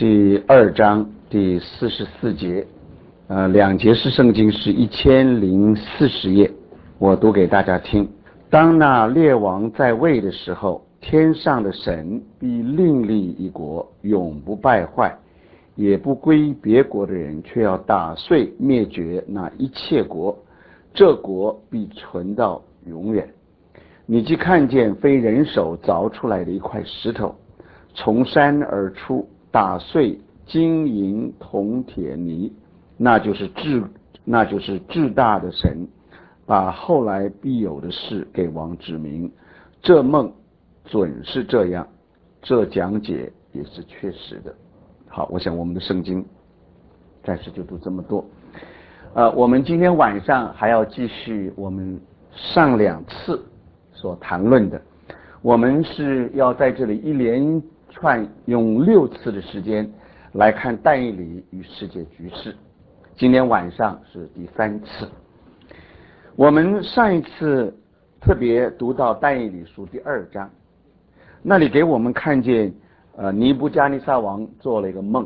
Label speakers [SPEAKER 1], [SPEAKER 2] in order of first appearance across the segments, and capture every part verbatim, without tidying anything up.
[SPEAKER 1] 第二章第四十四节，呃，两节是圣经是一千零四十页，我读给大家听。当那列王在位的时候，天上的神必另立一国，永不败坏，也不归别国的人，却要打碎灭绝那一切国，这国必存到永远。你既看见非人手凿出来的一块石头，从山而出，打碎金银铜铁泥，那就是至那就是至大的神，把后来必有的事给王指明。这梦准是这样，这讲解也是确实的。好，我想我们的圣经暂时就读这么多。呃，我们今天晚上还要继续我们上两次所谈论的，我们是要在这里一连串用六次的时间来看但以理与世界局势。今天晚上是第三次。我们上一次特别读到但以理书第二章，那里给我们看见呃尼布加尼撒王做了一个梦，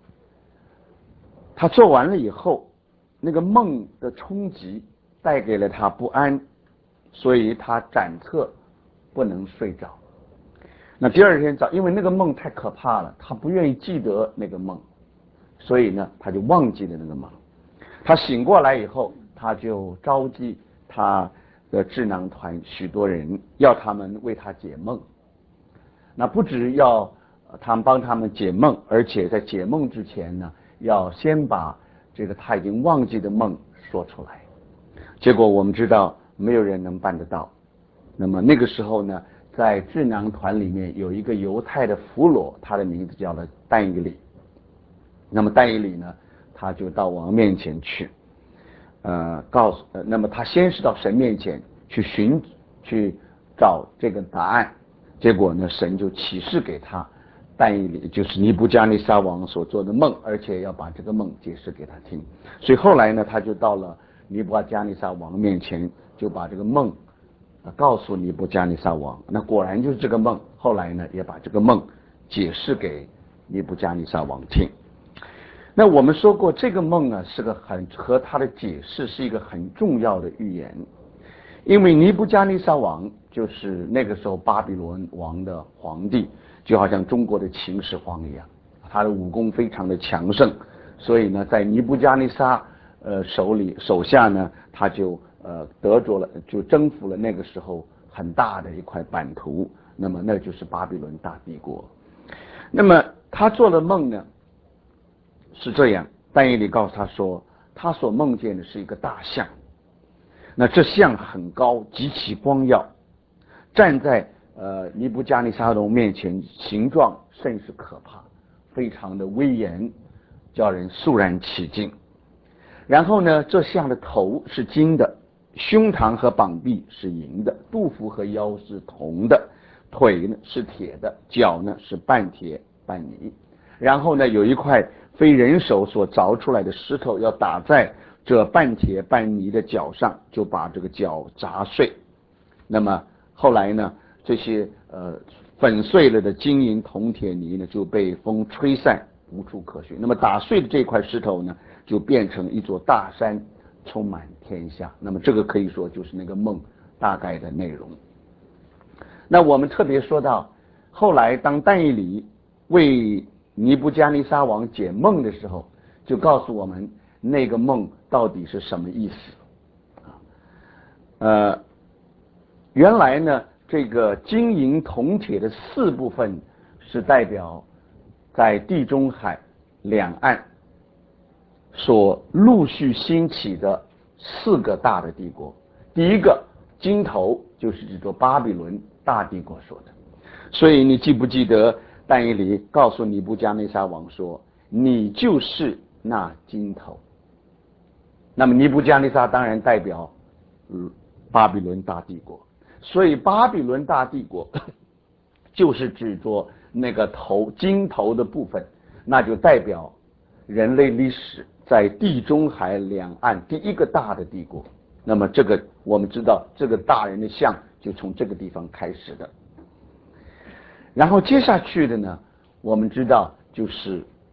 [SPEAKER 1] 他做完了以后，那个梦的冲击带给了他不安，所以他暂侧不能睡着。那第二天早，因为那个梦太可怕了，他不愿意记得那个梦，所以呢他就忘记了那个梦。他醒过来以后，他就召集他的智囊团许多人，要他们为他解梦。那不只要他们帮他们解梦，而且在解梦之前呢，要先把这个他已经忘记的梦说出来。结果我们知道没有人能办得到。那么那个时候呢，在智囊团里面有一个犹太的俘虏，他的名字叫了但以理。那么但以理呢，他就到王面前去，呃，告诉，呃，那么他先是到神面前去寻去找这个答案，结果呢，神就启示给他，但以理就是尼布加尼撒王所做的梦，而且要把这个梦解释给他听。所以后来呢，他就到了尼布加尼撒王面前，就把这个梦告诉尼布加尼撒王。那果然就是这个梦，后来呢，也把这个梦解释给尼布加尼撒王听。那我们说过，这个梦呢是个很和他的解释是一个很重要的预言，因为尼布加尼撒王就是那个时候巴比伦王的皇帝，就好像中国的秦始皇一样，他的武功非常的强盛，所以呢，在尼布加尼撒呃手里手下呢，他就呃得着了，就征服了那个时候很大的一块版图，那么那就是巴比伦大帝国。那么他做的梦呢？是这样，但以理告诉他说，他所梦见的是一个大象，那这象很高，极其光耀，站在呃尼布加尼撒王面前，形状甚是可怕，非常的威严，叫人肃然起敬。然后呢，这象的头是金的，胸膛和膀臂是银的，肚腹和腰是铜的，腿呢是铁的，脚呢是半铁半泥。然后呢，有一块非人手所凿出来的石头，要打在这半铁半泥的脚上，就把这个脚砸碎。那么后来呢，这些呃粉碎了的金银铜铁泥呢，就被风吹散，无处可寻。那么打碎的这块石头呢，就变成一座大山，充满天下。那么这个可以说就是那个梦大概的内容。那我们特别说到，后来当但以理为尼布加尼撒王解梦的时候，就告诉我们那个梦到底是什么意思啊？呃，原来呢，这个金银铜铁的四部分是代表在地中海两岸所陆续兴起的四个大的帝国。第一个金头就是这座巴比伦大帝国说的，所以你记不记得但以理告诉尼布加尼撒王说，你就是那金头。那么尼布加尼撒当然代表、嗯、巴比伦大帝国，所以巴比伦大帝国就是指着那个头金头的部分，那就代表人类历史在地中海两岸第一个大的帝国。那么这个我们知道，这个大人的像就从这个地方开始的。然后接下去的呢，我们知道就是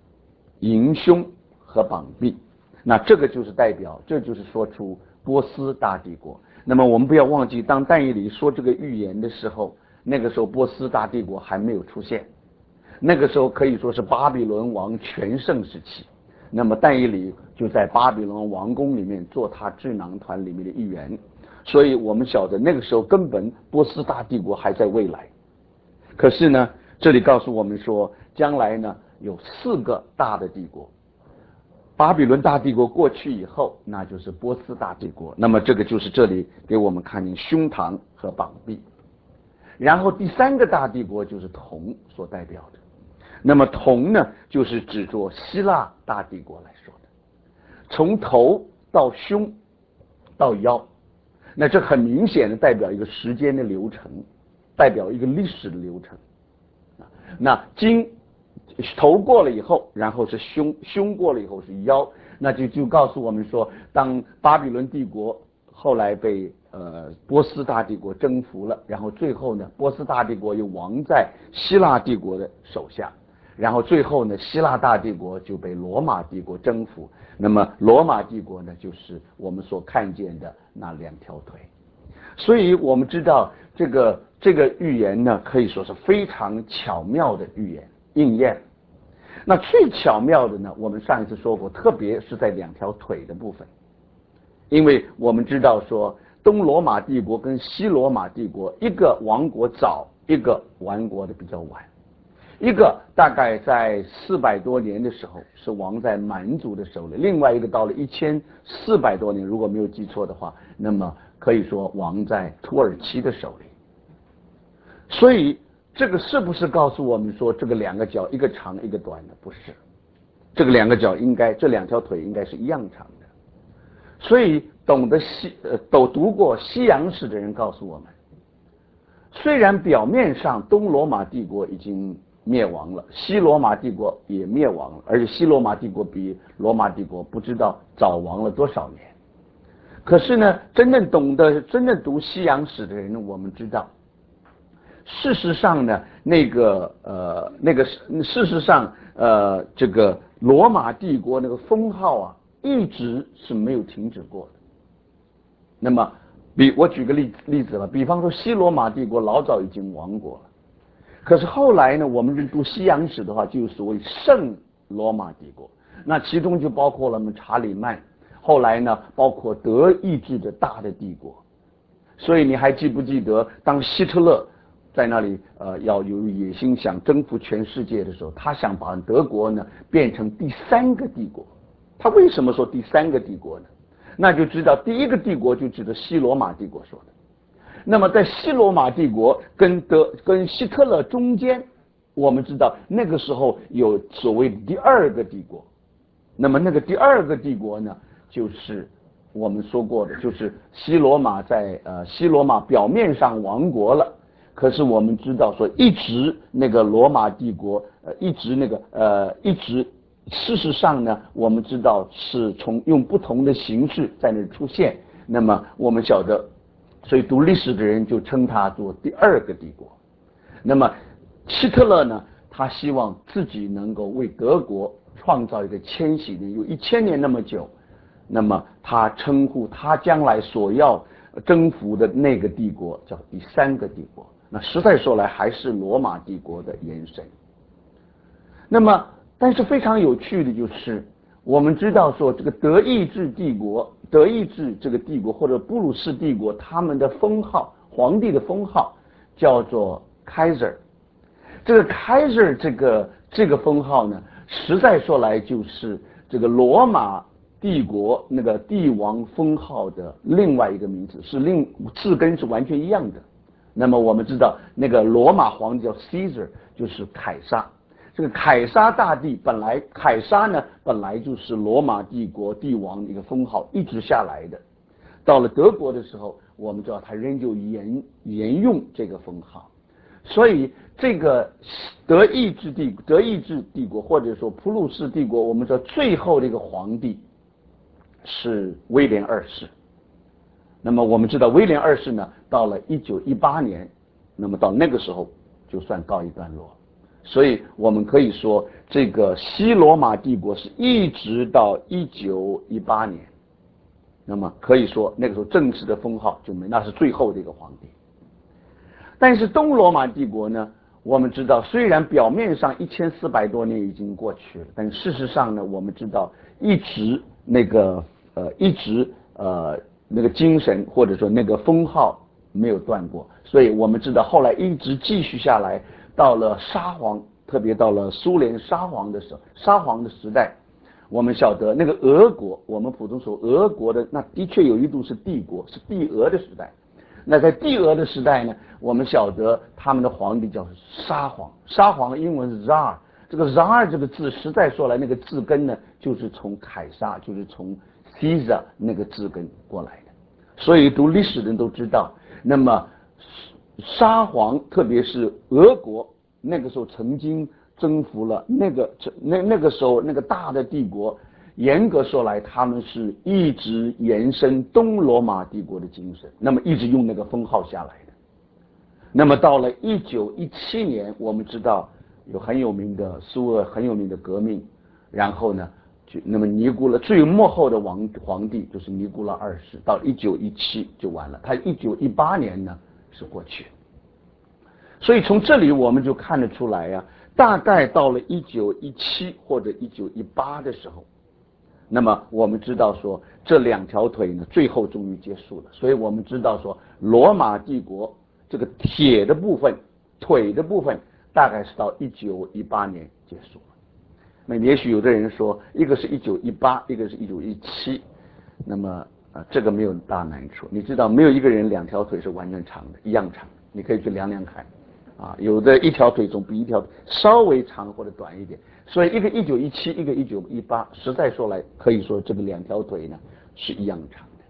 [SPEAKER 1] 迎胸和绑臂。那这个就是代表，这就是说出波斯大帝国。那么我们不要忘记，当但以理说这个预言的时候，那个时候波斯大帝国还没有出现，那个时候可以说是巴比伦王全盛时期。那么但以理就在巴比伦王宫里面做他智囊团里面的一员，所以我们晓得那个时候根本波斯大帝国还在未来。可是呢，这里告诉我们说，将来呢有四个大的帝国。巴比伦大帝国过去以后，那就是波斯大帝国。那么这个就是这里给我们看见胸膛和绑臂。然后第三个大帝国就是铜所代表的。那么铜呢，就是指着希腊大帝国来说的，从头到胸到腰，那这很明显的代表一个时间的流程，代表一个历史的流程。那经头过了以后，然后是胸，胸过了以后是腰，那就就告诉我们说，当巴比伦帝国后来被呃波斯大帝国征服了，然后最后呢，波斯大帝国又亡在希腊帝国的手下，然后最后呢，希腊大帝国就被罗马帝国征服。那么罗马帝国呢，就是我们所看见的那两条腿。所以我们知道这个这个预言呢，可以说是非常巧妙的预言应验。那最巧妙的呢，我们上一次说过，特别是在两条腿的部分，因为我们知道说东罗马帝国跟西罗马帝国，一个亡国早，一个亡国的比较晚。一个大概在四百多年的时候是亡在蛮族的手里，另外一个到了一千四百多年，如果没有记错的话，那么可以说亡在土耳其的手里。所以这个是不是告诉我们说这个两个脚一个长一个短呢？不是，这个两个脚应该，这两条腿应该是一样长的。所以懂得西呃都读过西洋史的人告诉我们，虽然表面上东罗马帝国已经灭亡了，西罗马帝国也灭亡了，而且西罗马帝国比罗马帝国不知道早亡了多少年。可是呢，真正懂得、真正读西洋史的人呢，我们知道，事实上呢，那个呃，那个事实上呃，这个罗马帝国那个封号啊，一直是没有停止过的。那么，比我举个例例子了，比方说西罗马帝国老早已经亡国了。可是后来呢，我们读西洋史的话，就有所谓圣罗马帝国，那其中就包括了我们查理曼，后来呢，包括德意志的大的帝国。所以你还记不记得，当希特勒在那里呃要有野心想征服全世界的时候，他想把德国呢变成第三个帝国。他为什么说第三个帝国呢？那就知道第一个帝国就指的西罗马帝国说的。那么在西罗马帝国跟德跟希特勒中间，我们知道那个时候有所谓第二个帝国。那么那个第二个帝国呢，就是我们说过的，就是西罗马在呃西罗马表面上亡国了，可是我们知道说一直那个罗马帝国呃一直那个呃一直事实上呢，我们知道是从用不同的形式在那出现。那么我们晓得。所以读历史的人就称它做第二个帝国。那么希特勒呢，他希望自己能够为德国创造一个千禧年，有一千年那么久。那么他称呼他将来所要征服的那个帝国叫第三个帝国。那实在说来，还是罗马帝国的延伸。那么，但是非常有趣的就是，我们知道说这个德意志帝国。德意志这个帝国或者布鲁士帝国，他们的封号，皇帝的封号叫做 Kaiser。这个 Kaiser 这个这个封号呢，实在说来就是这个罗马帝国那个帝王封号的另外一个名字，是另字根是完全一样的。那么我们知道那个罗马皇帝叫 Caesar， 就是凯撒。这个凯撒大帝本来，凯撒呢本来就是罗马帝国帝王的一个封号，一直下来的。到了德国的时候，我们知道他仍旧沿沿用这个封号。所以这个德意志帝德意志帝国或者说普鲁士帝国，我们说最后的一个皇帝是威廉二世。那么我们知道威廉二世呢，到了一九一八年，那么到那个时候就算告一段落。 所以我们可以说，这个西罗马帝国是一直到一九一八年，那么可以说那个时候正式的封号就没，那是最后的一个皇帝。但是东罗马帝国呢，我们知道，虽然表面上一千四百多年已经过去了，但事实上呢，我们知道一直那个呃一直呃那个精神或者说那个封号没有断过，所以我们知道后来一直继续下来，到了沙皇，特别到了苏联沙皇的时候，沙皇的时代，我们晓得那个俄国，我们普通说俄国的，那的确有一度是帝国，是帝俄的时代。那在帝俄的时代呢，我们晓得他们的皇帝叫沙皇，沙皇英文是 Tsar， 这个 Tsar 这个字实在说来，那个字根呢就是从凯撒，就是从 Caesar 那个字根过来的，所以读历史的人都知道。那么沙皇，特别是俄国，那个时候曾经征服了那个那那个时候那个大的帝国。严格说来，他们是一直延伸东罗马帝国的精神，那么一直用那个封号下来的。那么到了一九一七年，我们知道有很有名的苏俄很有名的革命，然后呢，就那么尼古拉最幕后的王皇帝就是尼古拉二世，到一九一七就完了，他一九一八年呢是过去。所以从这里我们就看得出来呀、啊，大概到了一九一七或者一九一八的时候。那么我们知道说这两条腿呢，最后终于结束了。所以我们知道说，罗马帝国这个铁的部分、腿的部分，大概是到一九一八年结束了。那也许有的人说，一个是一九一八，一个是一九一七，那么呃，这个没有大难处。你知道，没有一个人两条腿是完全长的，一样长。你可以去量量看。啊，有的一条腿总比一条腿稍微长或者短一点，所以一个一九一七，一个一九一八，实在说来，可以说这个两条腿呢是一样长的。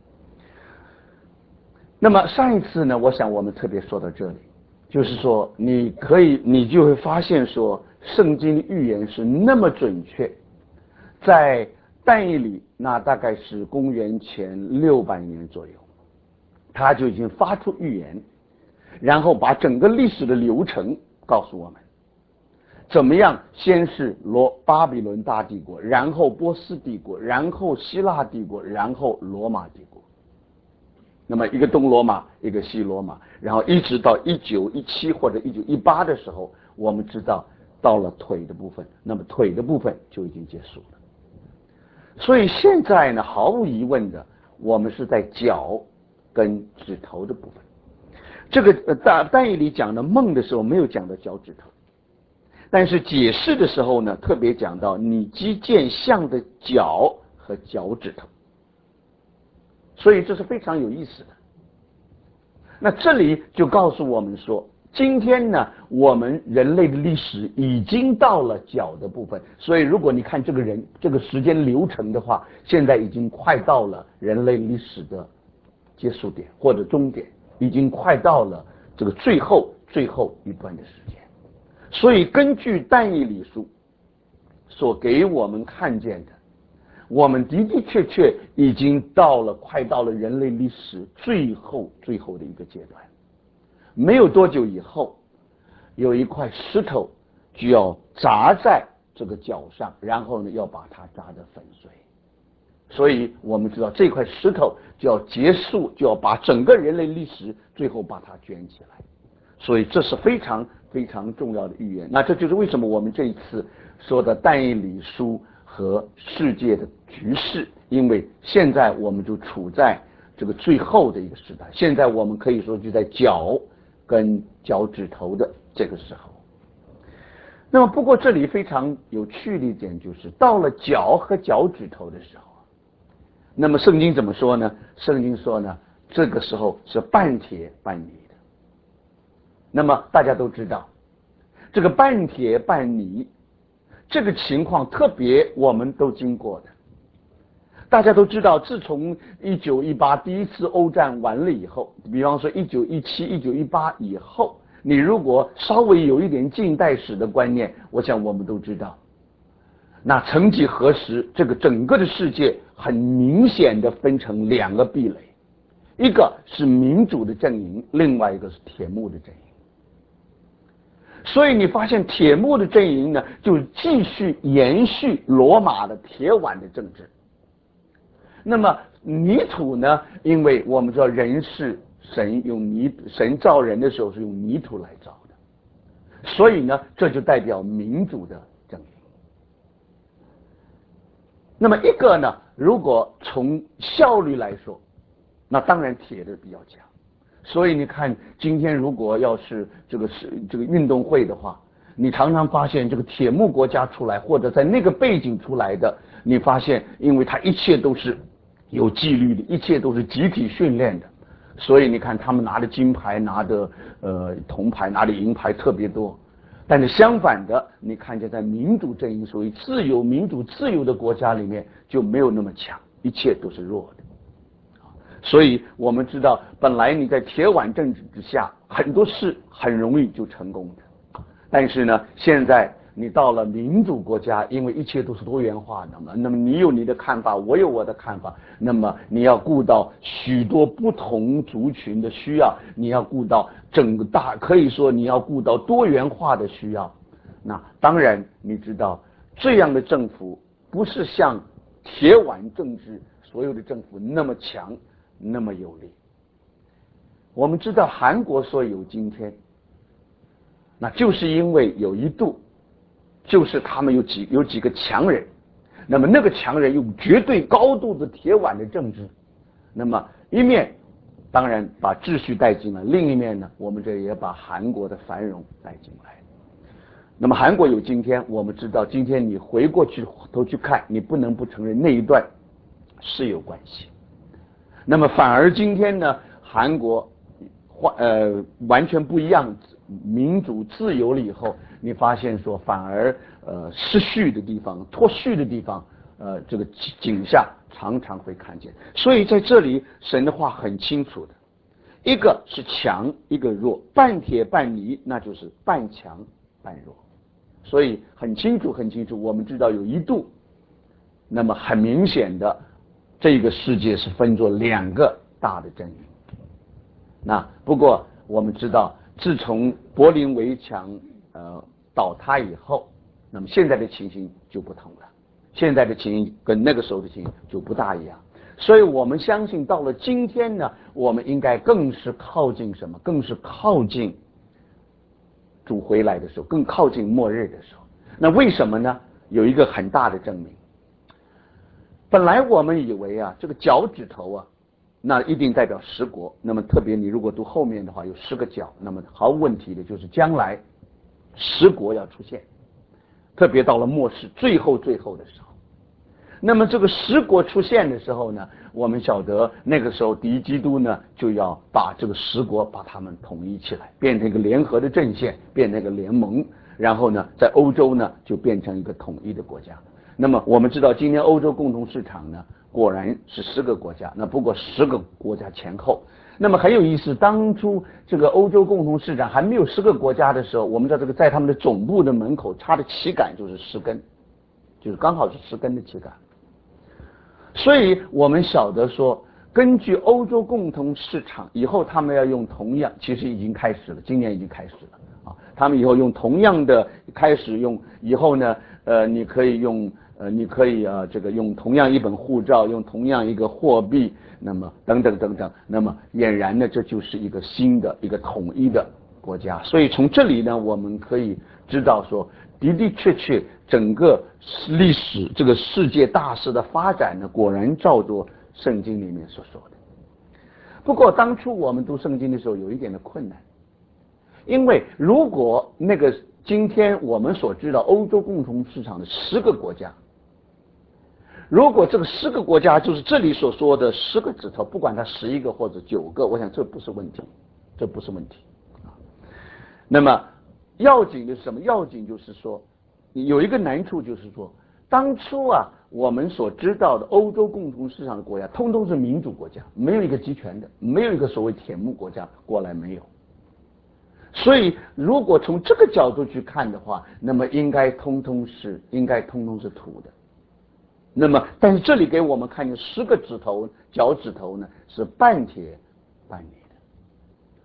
[SPEAKER 1] 那么上一次呢，我想我们特别说到这里，就是说你可以，你就会发现说，圣经的预言是那么准确，在但以理那大概是公元前六百年左右，他就已经发出预言。然后把整个历史的流程告诉我们，怎么样？先是罗巴比伦大帝国，然后波斯帝国，然后希腊帝国，然后罗马帝国。那么一个东罗马，一个西罗马，然后一直到一九一七或者一九一八的时候，我们知道到了腿的部分，那么腿的部分就已经结束了。所以现在呢，毫无疑问的，我们是在脚跟指头的部分。这个大但以理讲的梦的时候没有讲到脚趾头，但是解释的时候呢，特别讲到你击剑像的脚和脚趾头，所以这是非常有意思的。那这里就告诉我们说，今天呢，我们人类的历史已经到了脚的部分，所以如果你看这个人这个时间流程的话，现在已经快到了人类历史的结束点或者终点。已经快到了这个最后最后一段的时间，所以根据但以理书所给我们看见的，我们的的确确已经到了快到了人类历史最后最后的一个阶段。没有多久以后，有一块石头就要砸在这个脚上，然后呢要把它砸得粉碎。所以我们知道这块石头就要结束，就要把整个人类历史最后把它卷起来，所以这是非常非常重要的预言。那这就是为什么我们这一次说的但以理书和世界的局势，因为现在我们就处在这个最后的一个时代，现在我们可以说就在脚跟脚趾头的这个时候。那么不过这里非常有趣的一点就是，到了脚和脚趾头的时候，那么圣经怎么说呢？圣经说呢，这个时候是半铁半泥的。那么大家都知道，这个半铁半泥这个情况特别我们都经过的。大家都知道，自从一九一八第一次欧战完了以后，比方说一九一七、一九一八以后，你如果稍微有一点近代史的观念，我想我们都知道。那曾几何时，这个整个的世界很明显的分成两个壁垒，一个是民主的阵营，另外一个是铁幕的阵营。 所以你发现铁幕的阵营呢，就继续延续罗马的铁腕的政治。那么泥土呢，因为我们知道人是神用泥神造人的时候是用泥土来造的，所以呢，这就代表民主的阵营。那么一个呢，如果从效率来说，那当然铁的比较强。所以你看，今天如果要是这个是这个运动会的话，你常常发现这个铁幕国家出来，或者在那个背景出来的，你发现，因为它一切都是有纪律的，一切都是集体训练的，所以你看他们拿的金牌、拿的呃铜牌、拿的银牌特别多。但是相反的，你看见在民主阵营、属于自由、民主、自由的国家里面就没有那么强，一切都是弱的。所以我们知道，本来你在铁腕政治之下，很多事很容易就成功的。但是呢，现在你到了民主国家，因为一切都是多元化的嘛，那么你有你的看法，我有我的看法，那么你要顾到许多不同族群的需要，你要顾到整个大，可以说你要顾到多元化的需要。那当然，你知道这样的政府不是像铁腕政治所有的政府那么强。那么有力。我们知道韩国所以有今天，那就是因为有一度，就是他们有几有几个强人，那么那个强人用绝对高度的铁腕的政治，那么一面当然把秩序带进来，另一面呢，我们这也把韩国的繁荣带进来。那么韩国有今天，我们知道今天你回过去头去看，你不能不承认那一段是有关系。那么反而今天呢，韩国换呃完全不一样，民主自由了以后，你发现说反而呃失序的地方、脱序的地方，呃这个景象常常会看见。所以在这里，神的话很清楚的，一个是强，一个弱，半铁半泥，那就是半强半弱。所以很清楚很清楚，我们知道有一度，那么很明显的。这个世界是分作两个大的阵营。那不过我们知道，自从柏林围墙呃倒塌以后，那么现在的情形就不同了。现在的情形跟那个时候的情形就不大一样。所以我们相信，到了今天呢，我们应该更是靠近什么？更是靠近主回来的时候，更靠近末日的时候。那为什么呢？有一个很大的证明。本来我们以为啊，这个脚趾头啊，那一定代表十国。那么特别你如果读后面的话，有十个角，那么毫无问题的就是将来十国要出现，特别到了末世最后最后的时候。那么这个十国出现的时候呢，我们晓得那个时候敌基督呢就要把这个十国把他们统一起来，变成一个联合的阵线，变成一个联盟，然后呢在欧洲呢就变成一个统一的国家。那么我们知道今天欧洲共同市场呢果然是十个国家，那不过十个国家前后。那么很有意思，当初这个欧洲共同市场还没有十个国家的时候，我们知道这个在他们的总部的门口插的旗杆就是十根，就是刚好是十根的旗杆。所以我们晓得说，根据欧洲共同市场以后他们要用同样，其实已经开始了，今年已经开始了啊，他们以后用同样的开始用以后呢，呃，你可以用呃，你可以啊，这个用同样一本护照，用同样一个货币，那么等等等等，那么俨然呢，这就是一个新的一个统一的国家。所以从这里呢，我们可以知道说，的的确确，整个历史这个世界大势的发展呢，果然照着圣经里面所说的。不过当初我们读圣经的时候，有一点的困难，因为如果那个今天我们所知道欧洲共同市场的十个国家，如果这个十个国家就是这里所说的十个指头，不管它十一个或者九个，我想这不是问题，这不是问题啊。那么要紧的是什么？要紧就是说，有一个难处就是说，当初啊我们所知道的欧洲共同市场的国家，通通是民主国家，没有一个集权的，没有一个所谓铁幕国家过来，没有。所以如果从这个角度去看的话，那么应该通通是应该通通是土的。那么但是这里给我们看见十个指头脚趾头呢是半铁半泥的。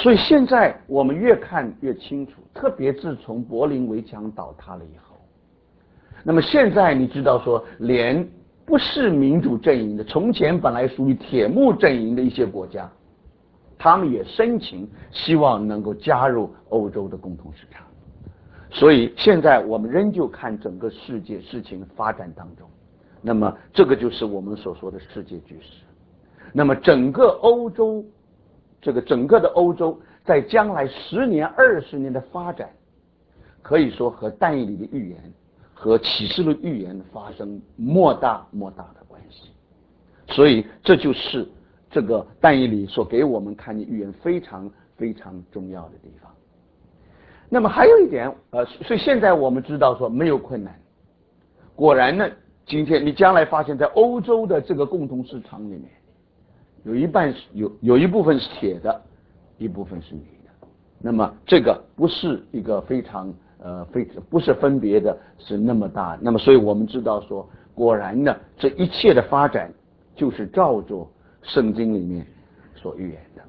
[SPEAKER 1] 所以现在我们越看越清楚，特别自从柏林围墙倒塌了以后，那么现在你知道说，连不是民主阵营的，从前本来属于铁幕阵营的一些国家，他们也申请希望能够加入欧洲的共同市场。所以现在我们仍旧看整个世界事情发展当中，那么这个就是我们所说的世界局势。那么整个欧洲，这个整个的欧洲在将来十年、二十年的发展，可以说和但以理的预言和启示录预言发生莫大莫大的关系。所以这就是这个但以理所给我们看的预言非常非常重要的地方。那么还有一点，呃，所以现在我们知道说没有困难。果然呢，今天你将来发现，在欧洲的这个共同市场里面，有一半是有有一部分是铁的，一部分是铝的。那么这个不是一个非常呃非不是分别的是那么大。那么所以我们知道说，果然呢，这一切的发展就是照着圣经里面所预言的。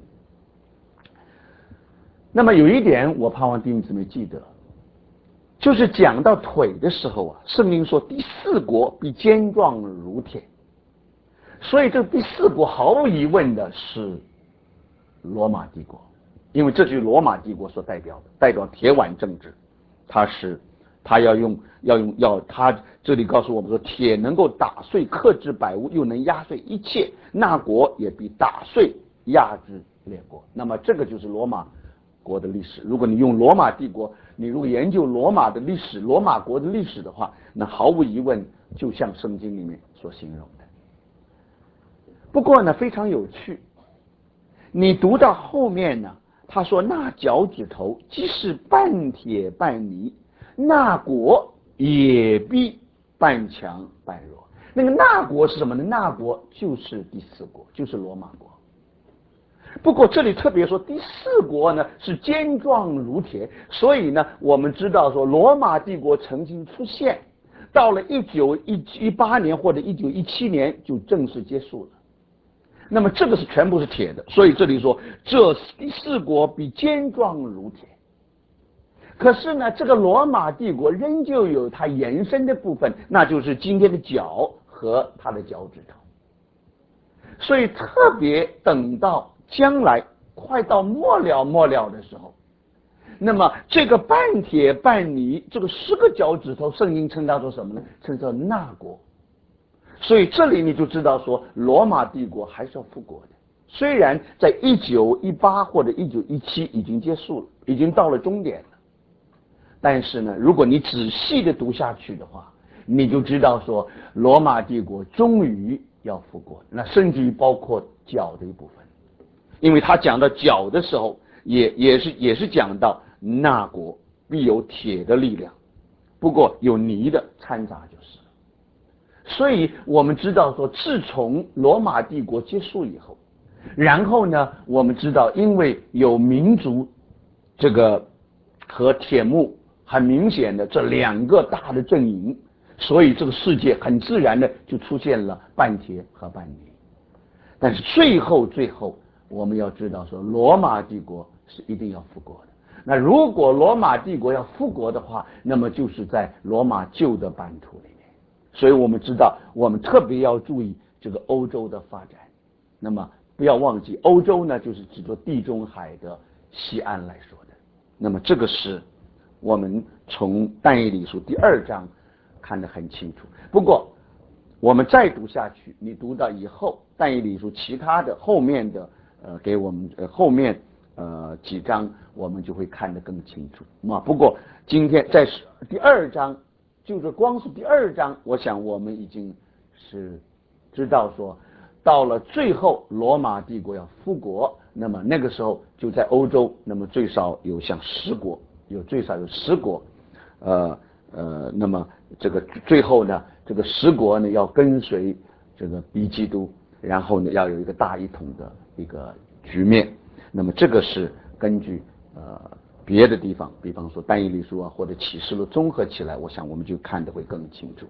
[SPEAKER 1] 那么有一点，我盼望弟兄姊妹记得，就是讲到腿的时候啊，圣经说第四国必坚壮如铁，所以这第四国毫无疑问的是罗马帝国，因为这就是罗马帝国所代表的，代表铁腕政治，它是它要用要用要它这里告诉我们说，铁能够打碎克制百物，又能压碎一切，那国也必打碎压制列国。那么这个就是罗马国的历史。如果你用罗马帝国，你如果研究罗马的历史，罗马国的历史的话，那毫无疑问就像圣经里面所形容的。不过呢，非常有趣，你读到后面呢，他说那脚趾头即是半铁半泥，那国也必半强半弱。那个那国是什么呢？那国就是第四国，就是罗马国。不过这里特别说第四国呢是坚壮如铁，所以呢我们知道说罗马帝国曾经出现，到了一九一八年或者一九一七年就正式结束了。那么这个是全部是铁的，所以这里说这第四国比坚壮如铁。可是呢，这个罗马帝国仍旧有它延伸的部分，那就是今天的脚和它的脚趾头。所以特别等到将来快到末了末了的时候，那么这个半铁半泥，这个十个脚趾头，圣经称它做什么呢？称作那国。所以这里你就知道说，罗马帝国还是要复国的。虽然在一九一八或者一九一七已经结束了，已经到了终点了，但是呢，如果你仔细的读下去的话，你就知道说，罗马帝国终于要复国，那甚至于包括脚的一部分，因为他讲到脚的时候，也也是也是讲到那国必有铁的力量，不过有泥的掺杂就是了。所以我们知道说，自从罗马帝国结束以后，然后呢，我们知道因为有民族这个和铁幕很明显的这两个大的阵营，所以这个世界很自然的就出现了半铁和半泥。但是最后最后我们要知道说，罗马帝国是一定要复国的。那如果罗马帝国要复国的话，那么就是在罗马旧的版图里面。所以我们知道，我们特别要注意这个欧洲的发展。那么不要忘记，欧洲呢就是指着地中海的西岸来说的。那么这个是我们从但以理书第二章看得很清楚。不过我们再读下去，你读到以后但以理书其他的后面的呃给我们呃后面呃几章，我们就会看得更清楚嘛。不过今天在第二章，就是光是第二章，我想我们已经是知道说，到了最后罗马帝国要复国，那么那个时候就在欧洲，那么最少有像十国，有最少有十国，呃呃，那么这个最后呢，这个十国呢要跟随这个逼基督，然后呢要有一个大一统的一个局面。那么这个是根据呃别的地方，比方说但以理书啊或者启示录综合起来，我想我们就看得会更清楚。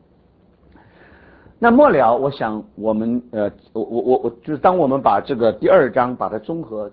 [SPEAKER 1] 那末了，我想我们呃，我我我我就是当我们把这个第二章把它综合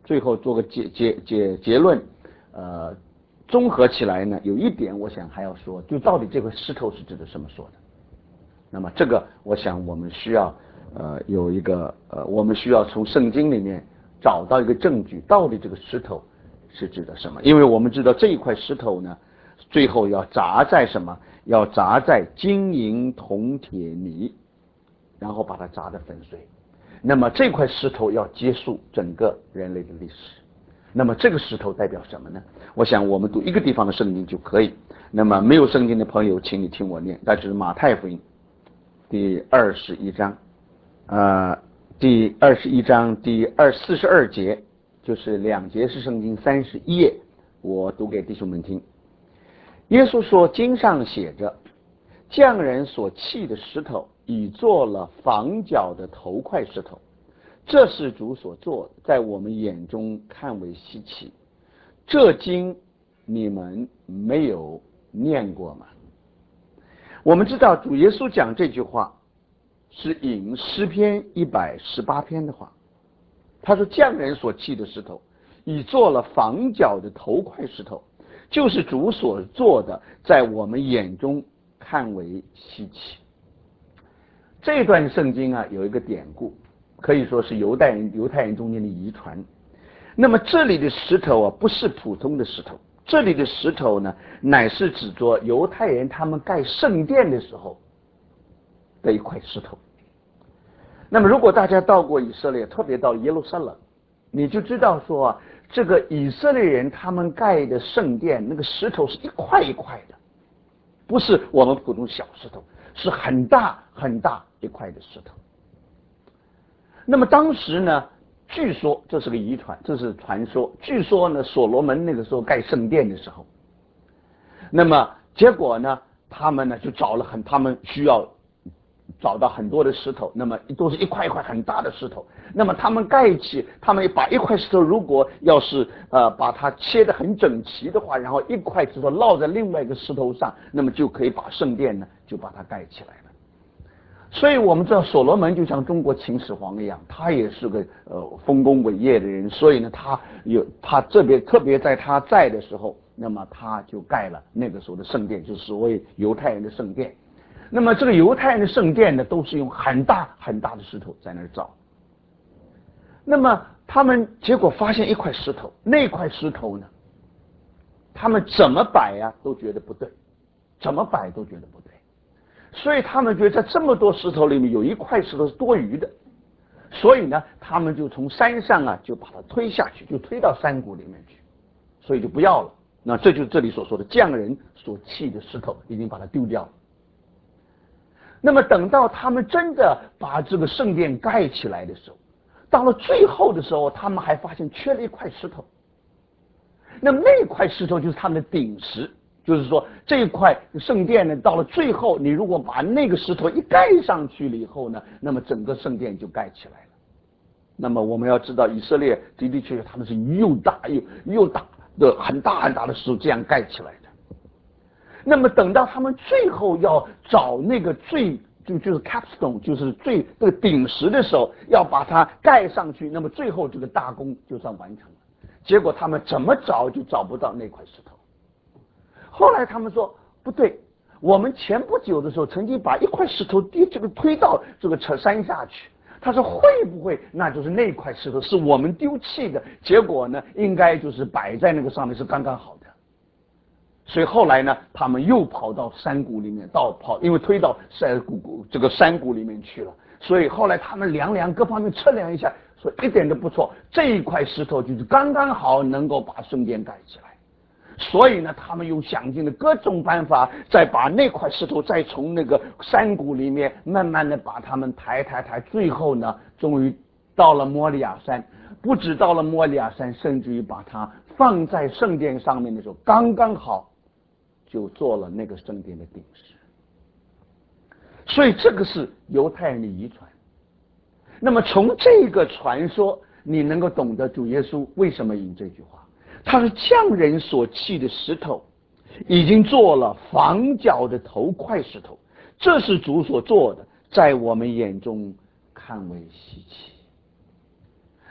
[SPEAKER 1] 最后做个结结结结论，呃，综合起来呢，有一点我想还要说，就到底这块石头是指的什么说的？那么这个，我想我们需要呃有一个呃，我们需要从圣经里面找到一个证据，到底这个石头是指的什么？因为我们知道这一块石头呢，最后要砸在什么？要砸在金银铜铁泥，然后把它砸得粉碎。那么这块石头要结束整个人类的历史。那么这个石头代表什么呢？我想我们读一个地方的圣经就可以。那么没有圣经的朋友，请你听我念，那就是马太福音第二十一章，呃，第二十一章第二四十二节，就是两节是圣经三十一页，我读给弟兄们听。耶稣说，经上写着，匠人所弃的石头，已做了房角的头块石头，这是主所做的，在我们眼中看为稀奇。这经你们没有念过吗？我们知道主耶稣讲这句话是引诗篇一百十八篇的话，他说匠人所弃的石头，已做了房角的头块石头，就是主所做的，在我们眼中看为稀奇。这段圣经啊，有一个典故，可以说是犹太人犹太人中间的遗传。那么这里的石头啊，不是普通的石头，这里的石头呢，乃是指着犹太人他们盖圣殿的时候的一块石头。那么如果大家到过以色列，特别到耶路撒冷，你就知道说啊，这个以色列人他们盖的圣殿，那个石头是一块一块的，不是我们普通小石头，是很大很大一块的石头。那么当时呢，据说这是个遗传，这是传说。据说呢，所罗门那个时候盖圣殿的时候，那么结果呢，他们呢就找了很，他们需要找到很多的石头，那么都是一块一块很大的石头。那么他们盖起，他们把一块石头，如果要是呃把它切得很整齐的话，然后一块石头落在另外一个石头上，那么就可以把圣殿呢就把它盖起来了。所以我们知道所罗门就像中国秦始皇一样，他也是个呃丰功伟业的人，所以呢他有他这边特别在他在的时候，那么他就盖了那个时候的圣殿，就是所谓犹太人的圣殿。那么这个犹太人的圣殿呢，都是用很大很大的石头在那儿造。那么他们结果发现一块石头，那块石头呢，他们怎么摆呀、啊、都觉得不对，怎么摆都觉得不对。所以他们觉得在这么多石头里面有一块石头是多余的，所以呢，他们就从山上啊就把它推下去，就推到山谷里面去，所以就不要了。那这就是这里所说的匠人所弃的石头，已经把它丢掉了。那么等到他们真的把这个圣殿盖起来的时候，到了最后的时候，他们还发现缺了一块石头。那么那块石头就是他们的顶石。就是说这一块圣殿呢，到了最后，你如果把那个石头一盖上去了以后呢，那么整个圣殿就盖起来了。那么我们要知道，以色列的的确确他们是又大又又大的很大很大的石头这样盖起来的。那么等到他们最后要找那个最就就是 capstone， 就是最这个顶石的时候，要把它盖上去，那么最后这个大功就算完成了。结果他们怎么找就找不到那块石头。后来他们说不对，我们前不久的时候曾经把一块石头丢这个推到这个山下去。他说会不会那就是那块石头是我们丢弃的，结果呢应该就是摆在那个上面是刚刚好的。所以后来呢，他们又跑到山谷里面，到跑因为推到山谷这个山谷里面去了，所以后来他们量量各方面测量一下，说一点都不错，这一块石头就是刚刚好能够把圣殿盖起来。所以呢，他们用想尽了各种办法，再把那块石头再从那个山谷里面慢慢的把它们抬抬抬，最后呢，终于到了摩利亚山。不止到了摩利亚山，甚至于把它放在圣殿上面的时候，刚刚好就做了那个圣殿的顶石。所以这个是犹太人的遗传。那么从这个传说，你能够懂得主耶稣为什么引这句话。他是匠人所弃的石头，已经做了房角的头块石头，这是主所做的，在我们眼中看为稀奇。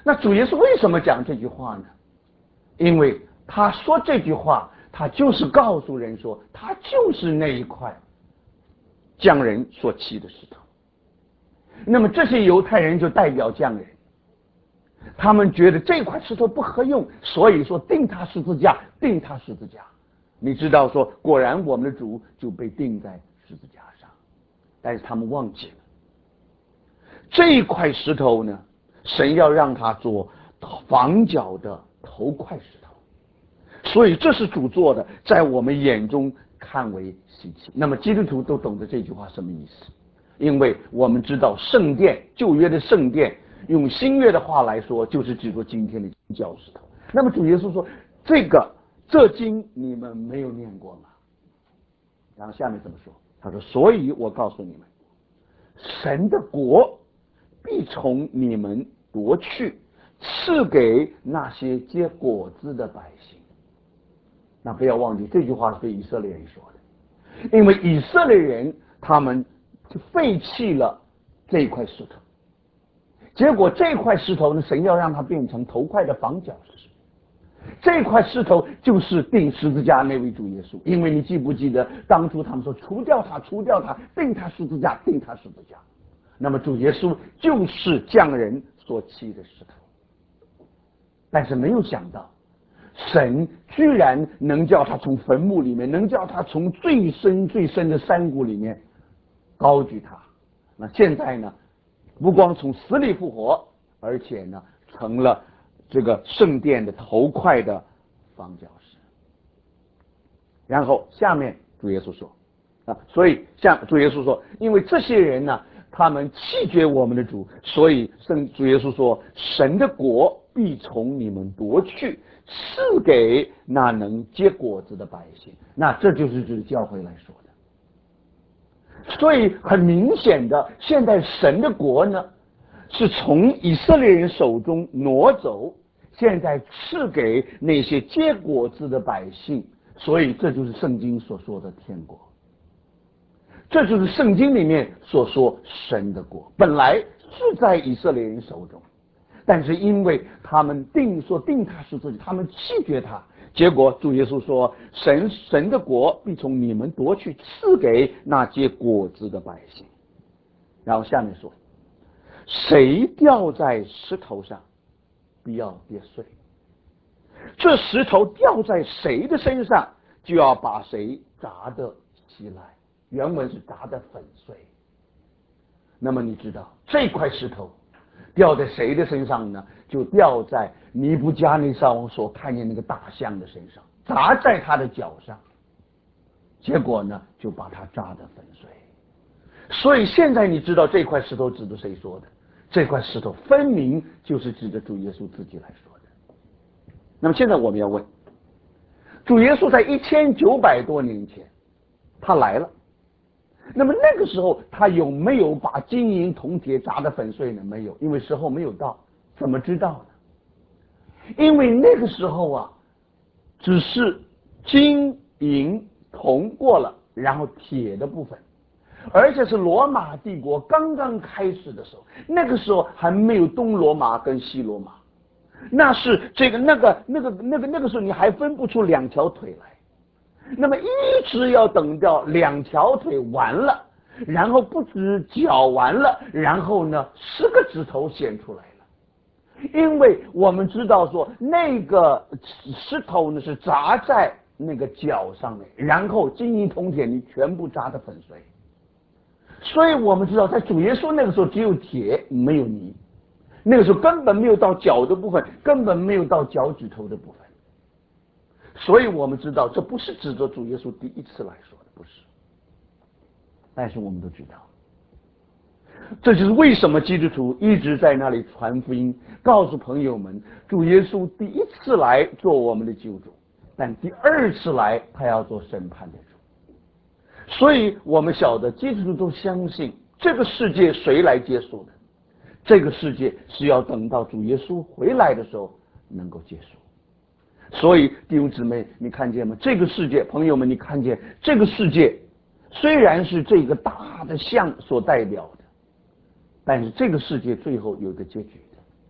[SPEAKER 1] 那主耶稣为什么讲这句话呢？因为他说这句话，他就是告诉人说，他就是那一块匠人所砌的石头。那么这些犹太人就代表匠人，他们觉得这块石头不合用，所以说钉他十字架，钉他十字架。你知道说，果然我们的主就被钉在十字架上，但是他们忘记了这一块石头呢，神要让它做房角的头块石头，所以这是主做的，在我们眼中看为稀奇。那么基督徒都懂得这句话什么意思，因为我们知道圣殿，旧约的圣殿，用新约的话来说，就是指着今天的金角石头。那么主耶稣说，这个这经你们没有念过吗？然后下面怎么说？他说，所以我告诉你们，神的国必从你们夺去，赐给那些结果子的百姓。那不要忘记，这句话是对以色列人说的，因为以色列人他们就废弃了这块石头，结果这块石头呢，神要让它变成头块的房角石。这块石头就是钉十字架那位主耶稣，因为你记不记得当初他们说除掉他，除掉他，钉他十字架，钉他十字架。那么主耶稣就是匠人所砌的石头，但是没有想到，神居然能叫他从坟墓里面，能叫他从最深最深的山谷里面高举他。那现在呢，不光从死里复活，而且呢，成了这个圣殿的头块的房角石。然后下面主耶稣说啊，所以像主耶稣说，因为这些人呢，他们弃绝我们的主，所以圣主耶稣说，神的国必从你们夺去，赐给那能结果子的百姓。那这就是指教会来说的。所以很明显的，现在神的国呢，是从以色列人手中挪走，现在赐给那些结果子的百姓。所以这就是圣经所说的天国，这就是圣经里面所说神的国，本来是在以色列人手中，但是因为他们定说定他是自己，他们弃绝他，结果主耶稣说，神神的国必从你们夺去，赐给那结果子的百姓。然后下面说，谁掉在石头上，必要跌碎。这石头掉在谁的身上，就要把谁砸得稀烂。原文是砸得粉碎。那么你知道这块石头掉在谁的身上呢？就掉在尼布加内撒王所看见那个大象的身上，砸在他的脚上，结果呢就把他砸得粉碎。所以现在你知道这块石头指的谁说的？这块石头分明就是指着主耶稣自己来说的。那么现在我们要问，主耶稣在一千九百多年前他来了，那么那个时候他有没有把金银铜铁砸得粉碎呢？没有，因为时候没有到。怎么知道呢？因为那个时候啊，只是金银铜过了，然后铁的部分，而且是罗马帝国刚刚开始的时候，那个时候还没有东罗马跟西罗马，那是这个那个那个那个那个时候你还分不出两条腿来，那么一直要等到两条腿完了，然后不止脚完了，然后呢十个指头显出来了，因为我们知道说那个石头呢是砸在那个脚上面，然后金银铜铁你全部砸得粉碎，所以我们知道在主耶稣那个时候只有铁没有泥，那个时候根本没有到脚的部分，根本没有到脚趾头的部分，所以我们知道这不是指着主耶稣第一次来说的，不是。但是我们都知道，这就是为什么基督徒一直在那里传福音，告诉朋友们，主耶稣第一次来做我们的救主，但第二次来他要做审判的主。所以我们晓得基督徒都相信这个世界谁来结束的？这个世界是要等到主耶稣回来的时候能够结束。所以弟兄姊妹你看见吗？这个世界，朋友们你看见这个世界虽然是这个大的象所代表的，但是这个世界最后有一个结局的。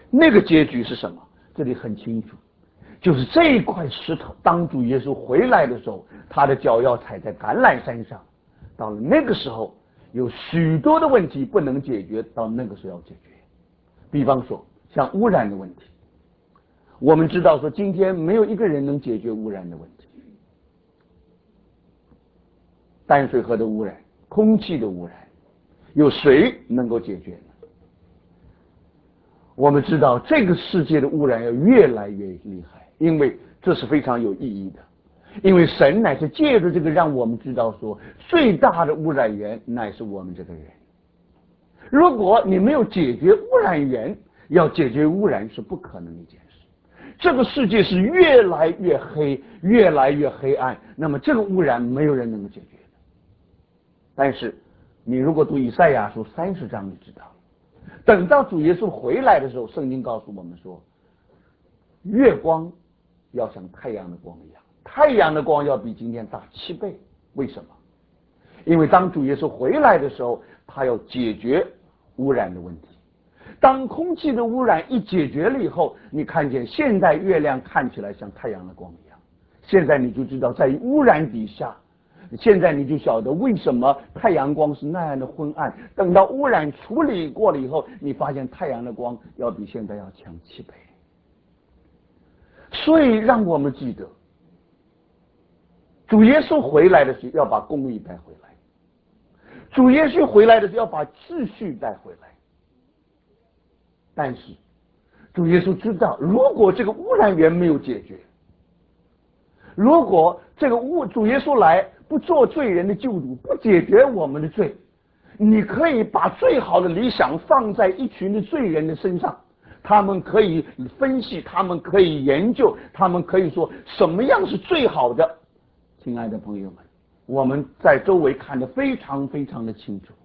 [SPEAKER 1] 那个结局是什么？这里很清楚，就是这一块石头，当主耶稣回来的时候，他的脚要踩在橄榄山上。到了那个时候，有许多的问题不能解决，到那个时候要解决。比方说，像污染的问题，我们知道说，今天没有一个人能解决污染的问题。淡水河的污染，空气的污染，有谁能够解决呢？我们知道这个世界的污染要越来越厉害，因为这是非常有意义的，因为神乃是借着这个让我们知道说，最大的污染源乃是我们这个人。如果你没有解决污染源，要解决污染是不可能的一件事。这个世界是越来越黑，越来越黑暗，那么这个污染没有人能够解决的。但是你如果读以赛亚书三十章，你知道等到主耶稣回来的时候，圣经告诉我们说，月光要像太阳的光一样，太阳的光要比今天大七倍。为什么？因为当主耶稣回来的时候，他要解决污染的问题。当空气的污染一解决了以后，你看见现在月亮看起来像太阳的光一样，现在你就知道在污染底下，现在你就晓得为什么太阳光是那样的昏暗。等到污染处理过了以后，你发现太阳的光要比现在要强七倍。所以让我们记得，主耶稣回来的时候要把公义带回来，主耶稣回来的时候要把秩序带回来。但是主耶稣知道，如果这个污染源没有解决，如果这个污主耶稣来不做罪人的救主，不解决我们的罪，你可以把最好的理想放在一群的罪人的身上，他们可以分析，他们可以研究，他们可以说什么样是最好的。亲爱的朋友们，我们在周围看得非常非常的清楚，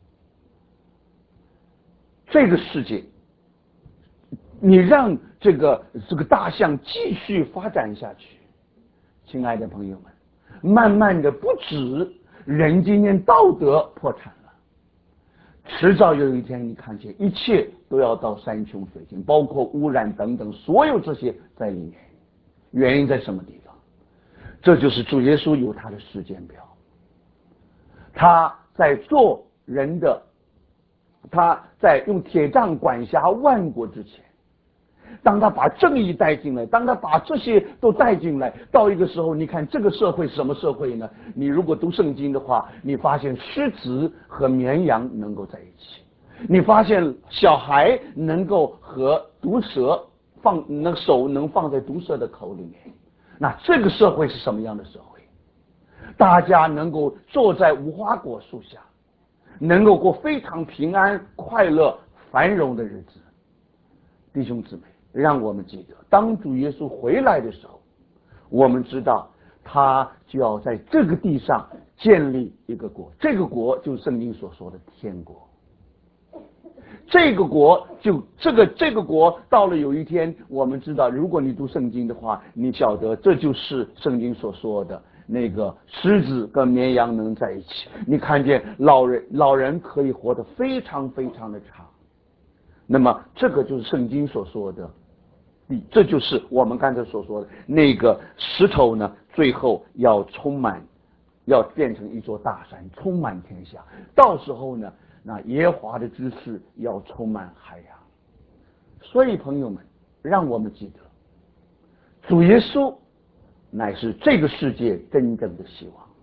[SPEAKER 1] 这个世界你让这个这个大象继续发展下去，亲爱的朋友们，慢慢的不止人今天道德破产了，迟早有一天你看见一切都要到山穷水尽，包括污染等等，所有这些在里面。原因在什么地方？这就是主耶稣有他的时间表，他在做人的，他在用铁杖管辖万国之前，当他把正义带进来，当他把这些都带进来，到一个时候，你看这个社会是什么社会呢？你如果读圣经的话，你发现狮子和绵羊能够在一起，你发现小孩能够和毒蛇放，那手能放在毒蛇的口里面。那这个社会是什么样的社会？大家能够坐在无花果树下，能够过非常平安、快乐、繁荣的日子。弟兄姊妹，让我们记得，当主耶稣回来的时候，我们知道他就要在这个地上建立一个国，这个国就是圣经所说的天国。这个国就这个这个国到了有一天，我们知道，如果你读圣经的话，你晓得这就是圣经所说的那个狮子跟绵羊能在一起。你看见老人老人可以活得非常非常的长。那么这个就是圣经所说的，这就是我们刚才所说的那个石头呢，最后要充满，要变成一座大山，充满天下。到时候呢，那耶和华的知识要充满海洋。所以朋友们，让我们记得，主耶稣乃是这个世界真正的希望。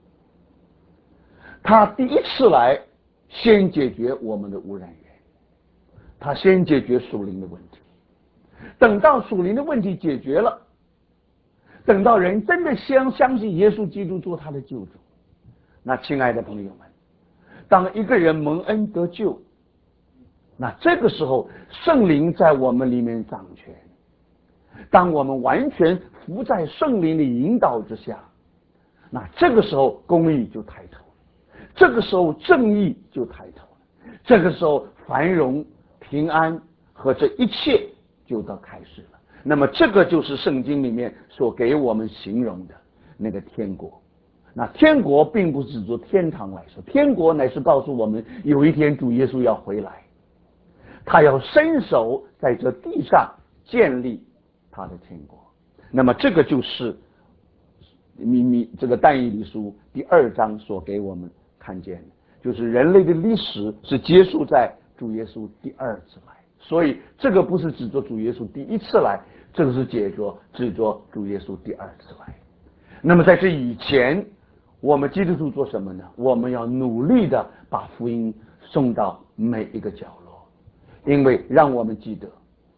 [SPEAKER 1] 他第一次来，先解决我们的污染源，他先解决属灵的问题。等到属灵的问题解决了，等到人真的相相信耶稣基督做他的救主，那亲爱的朋友们，当一个人蒙恩得救，那这个时候圣灵在我们里面掌权，当我们完全服在圣灵的引导之下，那这个时候公义就抬头了，这个时候正义就抬头了，这个时候繁荣平安和这一切就到开始了。那么这个就是圣经里面所给我们形容的那个天国。那天国并不是指天堂来说，天国乃是告诉我们有一天主耶稣要回来， 他要伸手在这地上建立他的天国。那么这个就是秘密这个但以理书第二章所给我们看见的，就是人类的历史是结束在主耶稣第二次来。所以这个不是指着主耶稣第一次来，这个是解着指着主耶稣第二次来。那么在这以前，我们基督徒做什么呢？我们要努力的把福音送到每一个角落，因为让我们记得，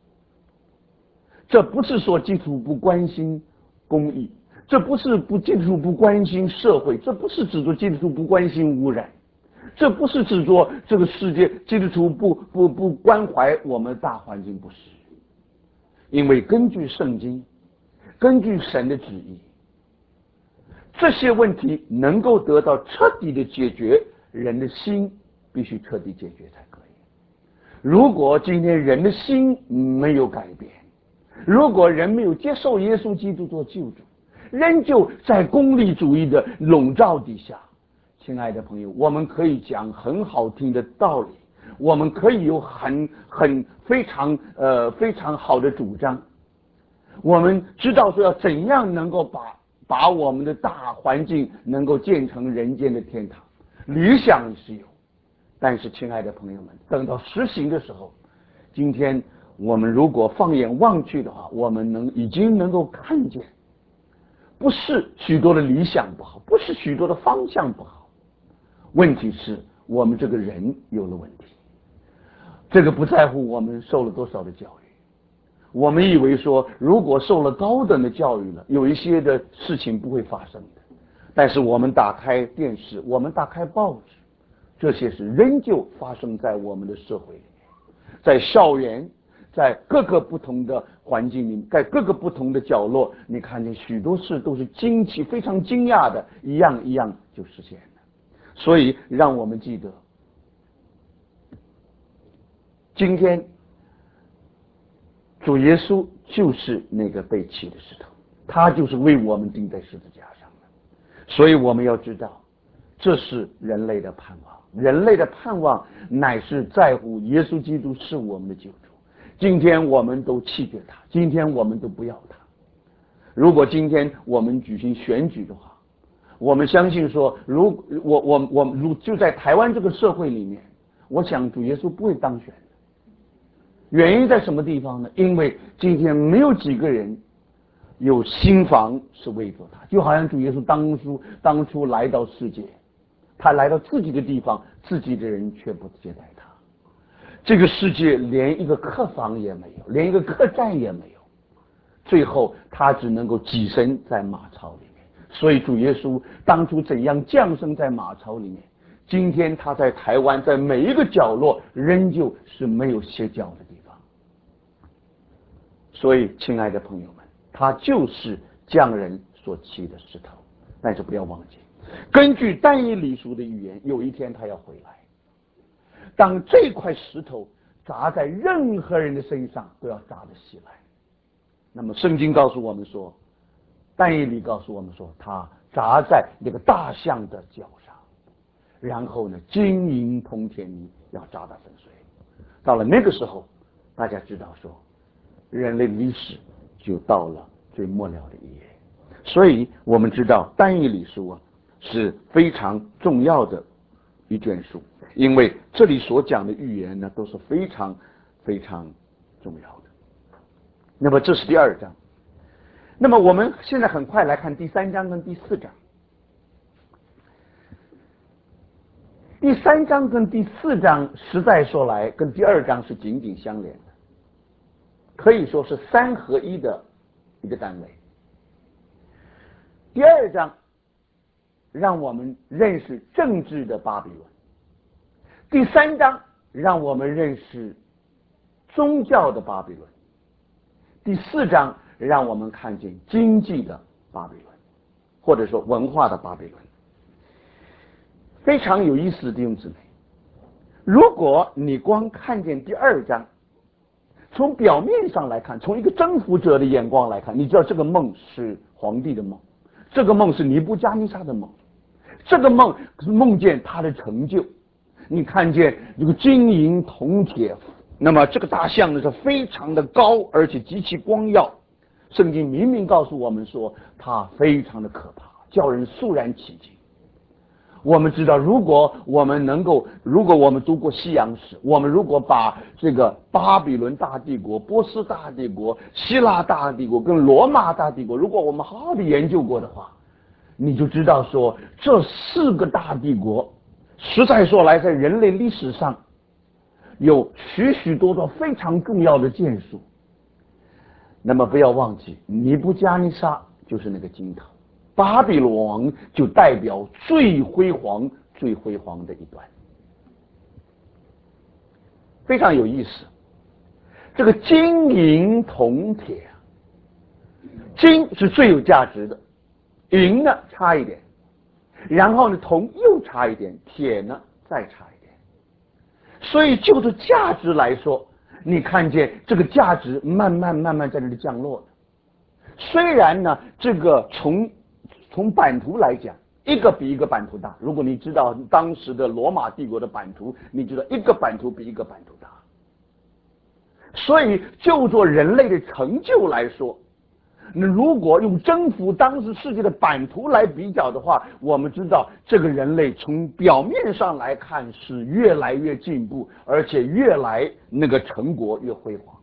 [SPEAKER 1] 这不是说基督徒不关心公益，这不是不基督徒不关心社会，这不是指着基督徒不关心污染，这不是指着这个世界基督徒不不不关怀我们大环境，不是。因为根据圣经，根据神的旨意，这些问题能够得到彻底的解决，人的心必须彻底解决才可以。如果今天人的心没有改变，如果人没有接受耶稣基督做救主，仍旧在功利主义的笼罩底下，亲爱的朋友，我们可以讲很好听的道理，我们可以有很很非常呃非常好的主张，我们知道说要怎样能够把把我们的大环境能够建成人间的天堂，理想是有，但是亲爱的朋友们，等到实行的时候，今天我们如果放眼望去的话，我们能已经能够看见，不是许多的理想不好，不是许多的方向不好，问题是我们这个人有了问题。这个不在乎我们受了多少的教育，我们以为说如果受了高等的教育了，有一些的事情不会发生的，但是我们打开电视，我们打开报纸，这些事仍旧发生在我们的社会里面，在校园，在各个不同的环境里面，在各个不同的角落，你看见许多事都是惊奇非常惊讶的，一样一样就实现了。所以让我们记得，今天主耶稣就是那个被弃的石头，他就是为我们钉在十字架上的。所以我们要知道，这是人类的盼望，人类的盼望乃是在乎耶稣基督是我们的救主。今天我们都弃绝他，今天我们都不要他。如果今天我们举行选举的话，我们相信说，如我我我如就在台湾这个社会里面，我想主耶稣不会当选的。原因在什么地方呢？因为今天没有几个人有心房是为着他，就好像主耶稣当初当初来到世界，他来到自己的地方，自己的人却不接待他。这个世界连一个客房也没有，连一个客栈也没有，最后他只能够跻身在马槽里面。所以主耶稣当初怎样降生在马槽里面，今天他在台湾，在每一个角落仍旧是没有歇脚的地方。所以亲爱的朋友们，他就是匠人所弃的石头。但是不要忘记，根据但以理书的预言，有一天他要回来，当这块石头砸在任何人的身上都要砸得稀烂。那么圣经告诉我们说，但以理告诉我们说，他砸在这个大象的脚上，然后呢，金银铜铁泥要砸得粉碎。到了那个时候，大家知道说，人类历史就到了最末了的一页。所以我们知道但以理书啊是非常重要的一卷书，因为这里所讲的预言呢都是非常非常重要的。那么这是第二章。那么我们现在很快来看第三章跟第四章。第三章跟第四章实在说来跟第二章是紧紧相连的，可以说是三合一的一个单位。第二章让我们认识政治的巴比伦，第三章让我们认识宗教的巴比伦，第四章让我们看见经济的巴比伦，或者说文化的巴比伦。非常有意思的弟兄姊妹，如果你光看见第二章，从表面上来看，从一个征服者的眼光来看，你知道这个梦是皇帝的梦，这个梦是尼布加尼撒的梦，这个梦是梦见他的成就。你看见这个金银铜铁那么这个大象呢是非常的高，而且极其光耀。圣经明明告诉我们说，它非常的可怕，叫人肃然起敬。我们知道，如果我们能够，如果我们读过西洋史，我们如果把这个巴比伦大帝国、波斯大帝国、希腊大帝国跟罗马大帝国，如果我们好好的研究过的话，你就知道说，这四个大帝国，实在说来，在人类历史上有许许多多非常重要的建树。那么不要忘记，尼布加尼撒就是那个金头。巴比伦王就代表最辉煌、最辉煌的一端，非常有意思。这个金银铜铁，金是最有价值的，银呢差一点，然后呢铜又差一点，铁呢再差一点。所以就着价值来说，你看见这个价值慢慢慢慢在这里降落的。虽然呢，这个从从版图来讲，一个比一个版图大。如果你知道当时的罗马帝国的版图，你知道一个版图比一个版图大。所以就做人类的成就来说，那如果用征服当时世界的版图来比较的话，我们知道这个人类从表面上来看是越来越进步，而且越来那个成果越辉煌。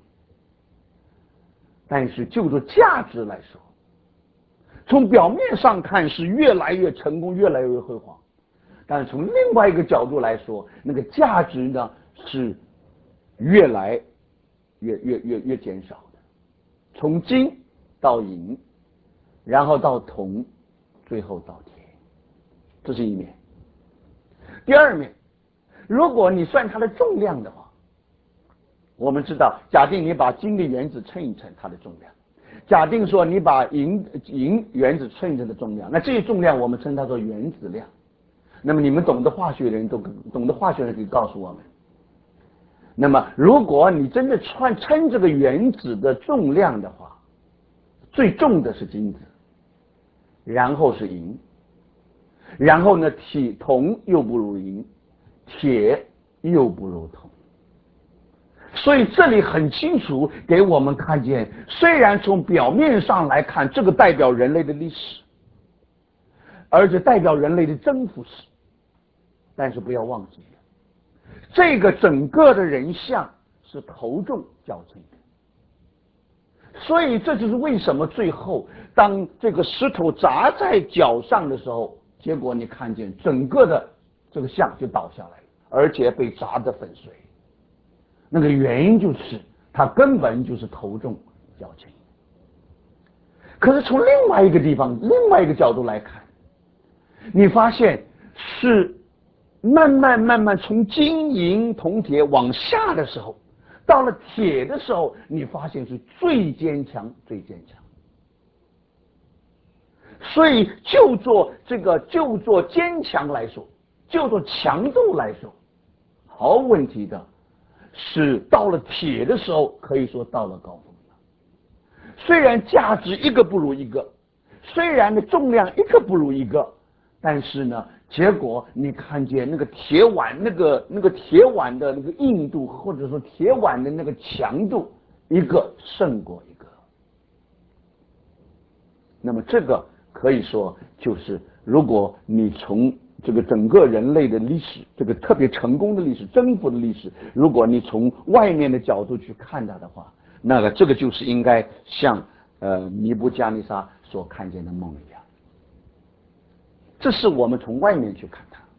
[SPEAKER 1] 但是就做价值来说，从表面上看是越来越成功，越来越辉煌，但是从另外一个角度来说，那个价值呢是越来越越越越减少的。从金到银，然后到铜，最后到铁，这是一面。第二面，如果你算它的重量的话，我们知道，假定你把金的原子称一称它的重量。假定说你把银银原子称一称的重量，那这些重量我们称它做原子量。那么你们懂得化学的人都懂得化学的人可以告诉我们，那么如果你真的称称这个原子的重量的话，最重的是金子，然后是银，然后呢铁铜又不如银，铁又不如铜。所以这里很清楚给我们看见，虽然从表面上来看，这个代表人类的历史，而且代表人类的征服史，但是不要忘记了，这个整个的人像是头重脚轻的。所以这就是为什么最后当这个石头砸在脚上的时候，结果你看见整个的这个像就倒下来了，而且被砸得粉碎。那个原因就是它根本就是头重脚轻。可是从另外一个地方，另外一个角度来看，你发现是慢慢慢慢从金银铜铁往下的时候，到了铁的时候，你发现是最坚强最坚强。所以就做这个就做坚强来说，就做强度来说，毫无问题的是到了铁的时候，可以说到了高峰了。虽然价值一个不如一个，虽然的重量一个不如一个，但是呢，结果你看见那个铁碗，那个那个铁碗的那个硬度，或者说铁碗的那个强度，一个胜过一个。那么这个可以说就是，如果你从这个整个人类的历史，这个特别成功的历史、征服的历史，如果你从外面的角度去看它的话，那个这个就是应该像呃尼布加尼撒所看见的梦一样。这是我们从外面去看它。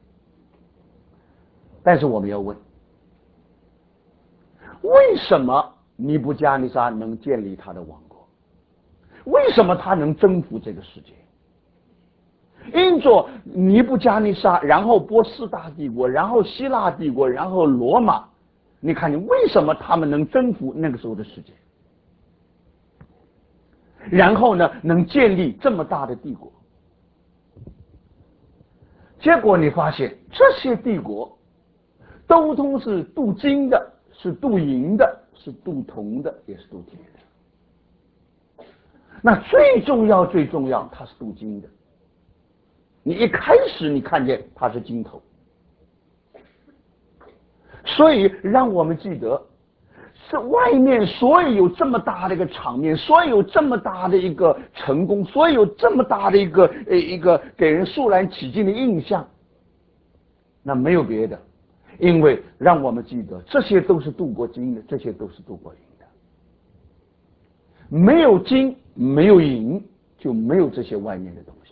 [SPEAKER 1] 但是我们要问，为什么尼布加尼撒能建立他的王国？为什么他能征服这个世界？因着尼布加尼撒，然后波斯大帝国，然后希腊帝国，然后罗马，你看你为什么他们能征服那个时候的世界？然后呢，能建立这么大的帝国？结果你发现这些帝国都都是镀金的，是镀银的，是镀铜的，也是镀铁的。那最重要最重要，它是镀金的。你一开始你看见它是金头，所以让我们记得， 是外面所以有这么大的一个场面，所以有这么大的一个成功，所以有这么大的一个呃一个给人肃然起敬的印象，那没有别的，因为让我们记得，这些都是镀过金的，这些都是镀过银的。没有金，没有银，就没有这些外面的东西。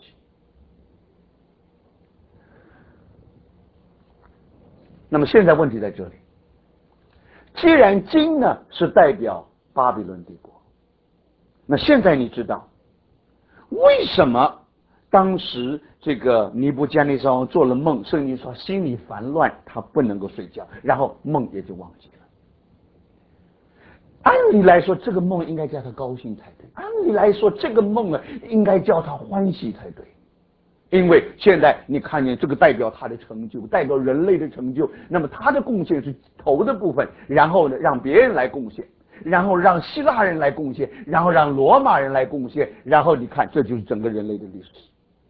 [SPEAKER 1] 那么现在问题在这里，既然金呢是代表巴比伦帝国，那现在你知道为什么当时这个尼布加尼撒王做了梦，圣经说心里烦乱，他不能够睡觉，然后梦也就忘记了。按理来说，这个梦应该叫他高兴才对，按理来说，这个梦呢应该叫他欢喜才对。因为现在你看见这个代表他的成就，代表人类的成就，那么他的贡献是头的部分，然后呢让别人来贡献，然后让希腊人来贡献，然后让罗马人来贡献，然后你看这就是整个人类的历史。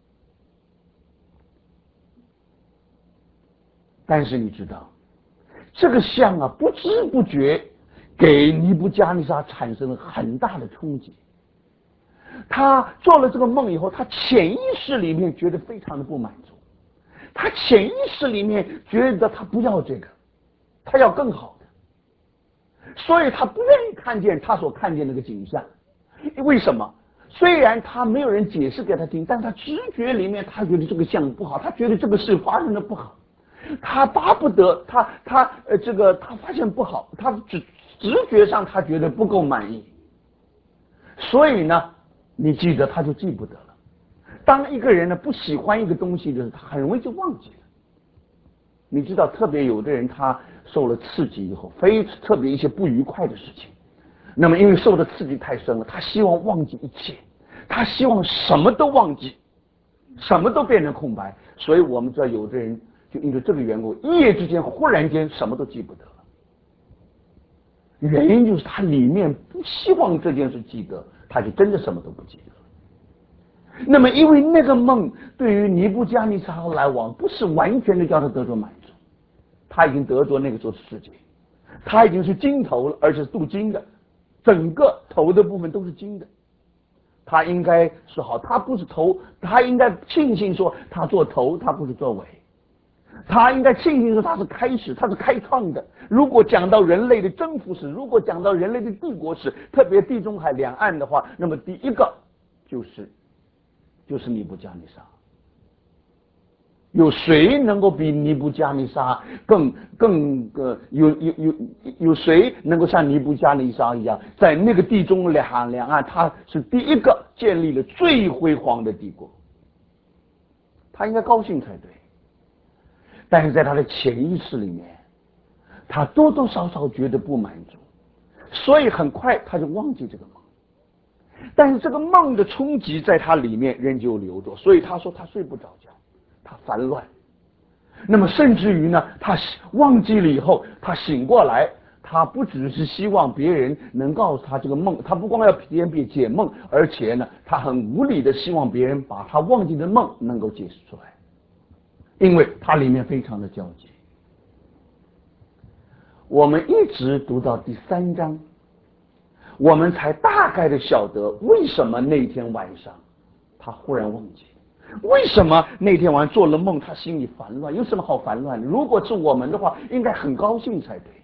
[SPEAKER 1] 但是你知道，这个像啊不知不觉给尼布加尼撒产生了很大的冲击。他做了这个梦以后，他潜意识里面觉得非常的不满足，他潜意识里面觉得他不要这个，他要更好的，所以他不愿意看见他所看见那个景象。为什么？虽然他没有人解释给他听，但他直觉里面他觉得这个像不好，他觉得这个事发生的不好，他巴不得他他呃这个他发现不好，他直直觉上他觉得不够满意，所以呢。你记得他就记不得了。当一个人呢不喜欢一个东西的时候，他很容易就忘记了。你知道，特别有的人他受了刺激以后，非特别一些不愉快的事情，那么因为受的刺激太深了，他希望忘记一切，他希望什么都忘记，什么都变成空白。所以我们知道，有的人就因为这个缘故，一夜之间忽然间什么都记不得了。原因就是他里面不希望这件事记得，他就真的什么都不记得了。那么因为那个梦对于尼布加尼撒来往不是完全的叫他得着满足，他已经得着那个时候的世界，他已经是金头了，而且是镀金的，整个头的部分都是金的。他应该是好，他不是头，他应该庆幸说他做头，他不是做尾。他应该庆幸说他是开始，他是开创的。如果讲到人类的征服史，如果讲到人类的帝国史，特别地中海两岸的话，那么第一个就是就是尼布加尼撒。有谁能够比尼布加尼撒更更呃有有有有谁能够像尼布加尼撒一样，在那个地中两两岸，他是第一个建立了最辉煌的帝国，他应该高兴才对。但是在他的潜意识里面，他多多少少觉得不满足，所以很快他就忘记这个梦。但是这个梦的冲击在他里面仍旧留着，所以他说他睡不着觉，他烦乱。那么甚至于呢，他忘记了以后，他醒过来，他不只是希望别人能告诉他这个梦，他不光要别人解梦，而且呢，他很无理的希望别人把他忘记的梦能够解释出来。因为它里面非常的焦急。我们一直读到第三章，我们才大概的晓得为什么那天晚上他忽然忘记，为什么那天晚上做了梦他心里烦乱，有什么好烦乱的？如果是我们的话，应该很高兴才对。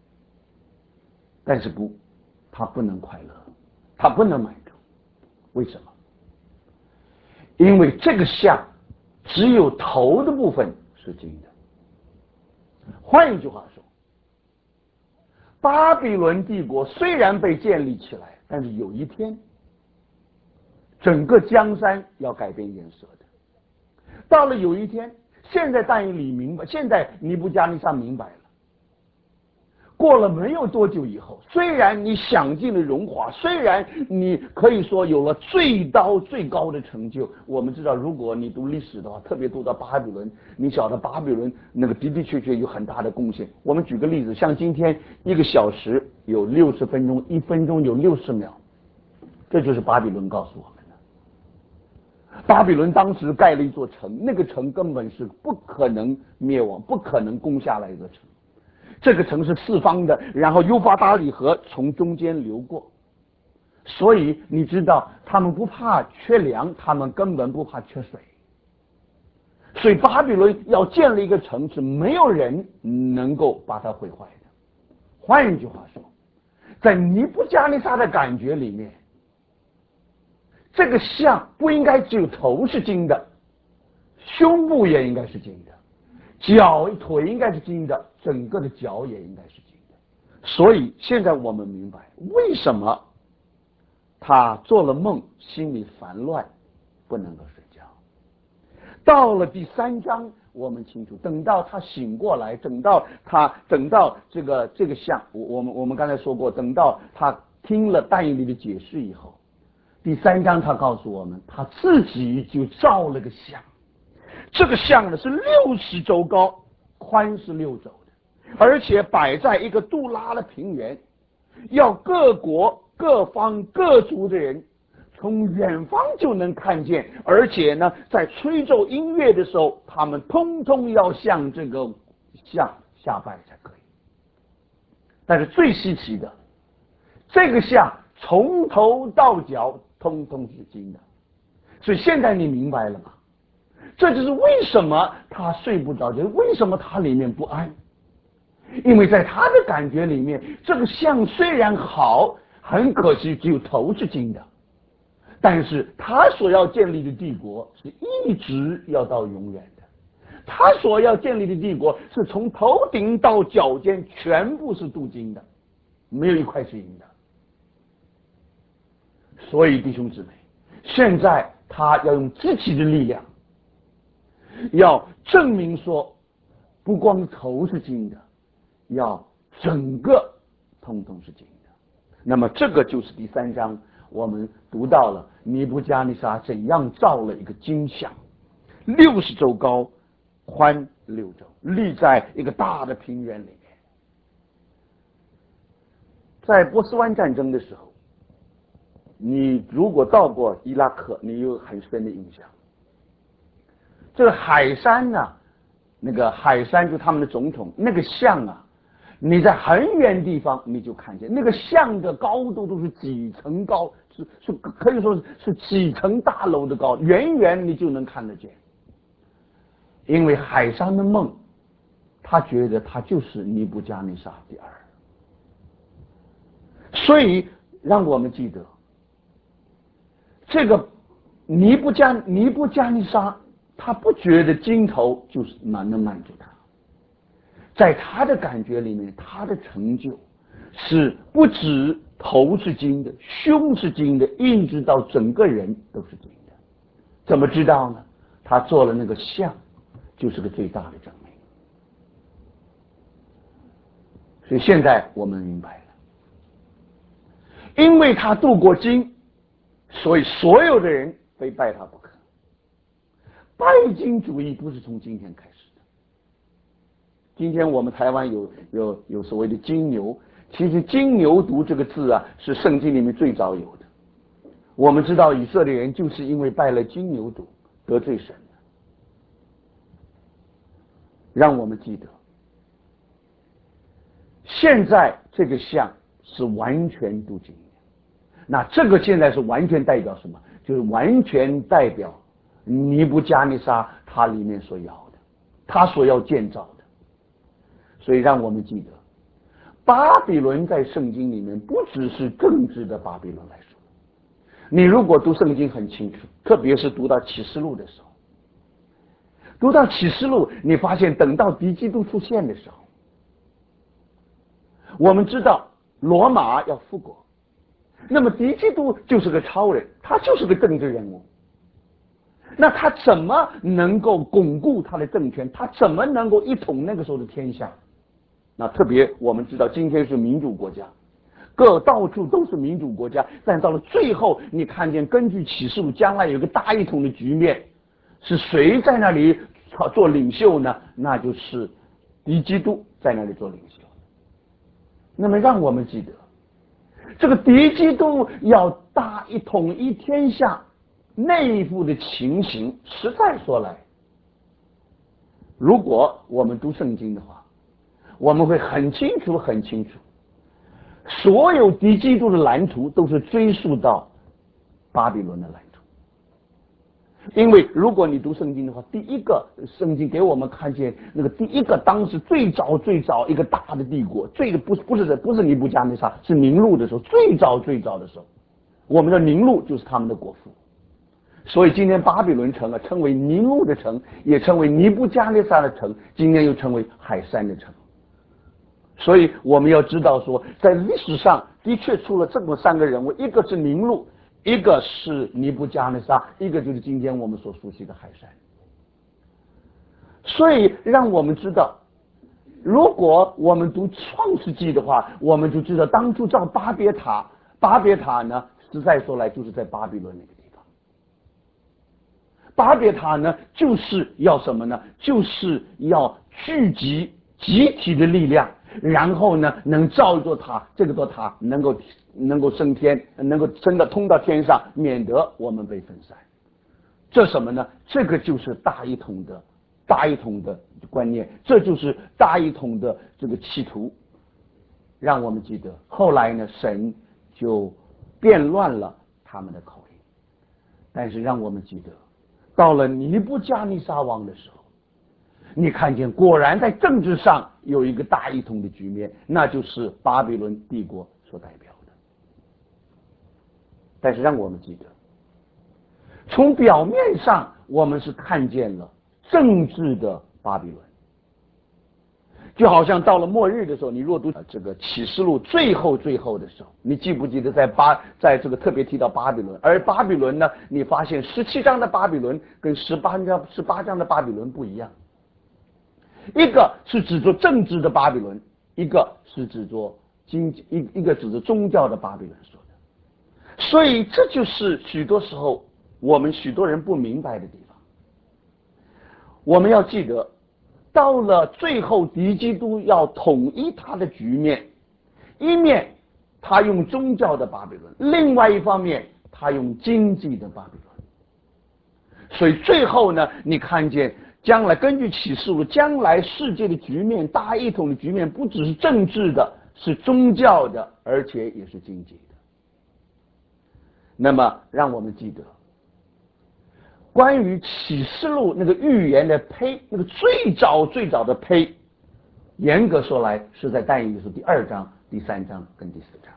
[SPEAKER 1] 但是不，他不能快乐，他不能满足。为什么？因为这个像只有头的部分是金的。换一句话说，巴比伦帝国虽然被建立起来，但是有一天，整个江山要改变颜色的。到了有一天，现在但以理明白，现在尼布加尼撒明白了。过了没有多久以后，虽然你享尽了荣华，虽然你可以说有了最高最高的成就，我们知道，如果你读历史的话，特别读到巴比伦，你晓得巴比伦那个的的确确有很大的贡献。我们举个例子，像今天一个小时有六十分钟，一分钟有六十秒，这就是巴比伦告诉我们的。巴比伦当时盖了一座城，那个城根本是不可能灭亡，不可能攻下来一个城。 这个城是四方的，然后幼发拉底河从中间流过，所以你知道他们不怕缺粮，他们根本不怕缺水。所以巴比伦要建立一个城市，没有人能够把它毁坏的。换一句话说，在尼布加尼撒的感觉里面，这个像不应该只有头是金的，胸部也应该是金的，脚腿应该是金的，整个的脚也应该是金的。所以现在我们明白为什么他做了梦，心里烦乱，不能够睡觉。到了第三章，我们清楚，等到他醒过来，等到他等到这个这个像，我我们我们刚才说过，等到他听了但以理的解释以后，第三章他告诉我们，他自己就造了个像。这个像呢是六十周高，宽是六周的，而且摆在一个杜拉的平原，要各国各方各族的人从远方就能看见，而且呢，在吹奏音乐的时候，他们通通要向这个像下拜才可以。但是最稀奇的，这个像从头到脚通通是金的，所以现在你明白了吗？这就是为什么他睡不着觉，为什么他里面不安。因为在他的感觉里面，这个像虽然好，很可惜只有头是金的，但是他所要建立的帝国是一直要到永远的，他所要建立的帝国是从头顶到脚尖全部是镀金的，没有一块是银的。所以弟兄姊妹，现在他要用自己的力量，要证明说，不光头是金的，要整个通通是金的。那么这个就是第三章，我们读到了尼布加尼撒怎样造了一个金像，六十周高，宽六周，立在一个大的平原里面。在波斯湾战争的时候，你如果到过伊拉克，你有很深的印象。这个海山呢、啊，那个海山就是他们的总统，那个像啊，你在很远地方你就看见，那个像的高度都是几层高，是是可以说是是几层大楼的高，远远你就能看得见。因为海山的梦，他觉得他就是尼布加尼撒第二，所以让我们记得，这个尼布加尼布加尼撒，他不觉得金头就是满能满足他，在他的感觉里面，他的成就是不止头是金的，胸是金的，一直到整个人都是金的。怎么知道呢？他做了那个像，就是个最大的证明。所以现在我们明白了，因为他镀过金，所以所有的人非拜他不可。拜金主义不是从今天开始的。今天我们台湾有有有所谓的金牛，其实金牛犊这个字啊，是圣经里面最早有的。我们知道以色列人就是因为拜了金牛犊得罪神的。让我们记得，现在这个像是完全镀金的，那这个现在是完全代表什么？就是完全代表尼布加尼撒他里面所要的，他所要建造的。所以让我们记得，巴比伦在圣经里面不只是政治的巴比伦来说。你如果读圣经很清楚，特别是读到启示录的时候，读到启示录，你发现等到敌基督出现的时候，我们知道罗马要复国，那么敌基督就是个超人，他就是个政治人物。那他怎么能够巩固他的政权？他怎么能够一统那个时候的天下？那特别我们知道今天是民主国家，各到处都是民主国家，但到了最后，你看见根据启示录，将来有个大一统的局面，是谁在那里做领袖呢？那就是敌基督在那里做领袖。那么让我们记得，这个敌基督要大一统一天下，内部的情形，实在说来，如果我们读圣经的话， 我们会很清楚很清楚，所有敌基督的蓝图都是追溯到巴比伦的蓝图。因为如果你读圣经的话，第一个圣经给我们看见那个第一个当时最早最早一个大的帝国，最不不是不是尼布加内撒，是宁录的时候，最早最早的时候，我们的宁录就是他们的国父。所以今天巴比伦城啊，称为尼禄的城，也称为尼布加内撒的城，今天又称为海山的城。所以我们要知道说，在历史上的确出了这么三个人物，一个是宁禄，一个是尼布加内撒，一个就是今天我们所熟悉的海山。所以让我们知道，如果我们读创世纪的话，我们就知道当初造巴别塔，巴别塔呢，实在说来就是在巴比伦那个地方。巴别塔呢，就是要什么呢？就是要聚集集体的力量，然后呢，能造一座塔，这个座塔能够能够升天，能够升到通到天上，免得我们被分散。这什么呢？这个就是大一统的大一统的观念，这就是大一统的这个企图。让我们记得，后来呢，神就变乱了他们的口音，但是让我们记得，到了尼布加尼撒王的时候，你看见果然在政治上有一个大一统的局面，那就是巴比伦帝国所代表的。但是让我们记得，从表面上我们是看见了政治的巴比伦，就好像到了末日的时候，你若读这个启示录最后最后的时候，你记不记得在巴在这个特别提到巴比伦，而巴比伦呢，你发现十七章的巴比伦跟十八章十八章的巴比伦不一样，一个是指着政治的巴比伦，一个是指着经济一一个指着宗教的巴比伦说的。所以这就是许多时候我们许多人不明白的地方。我们要记得，到了最后敌基督要统一他的局面，一面他用宗教的巴比伦，另外一方面他用经济的巴比伦。所以最后呢，你看见将来根据启示录，将来世界的局面大一统的局面不只是政治的，是宗教的，而且也是经济的。那么让我们记得，关于启示录那个预言的胚，那个最早最早的胚，严格说来是在但以理书第二章、第三章跟第四章。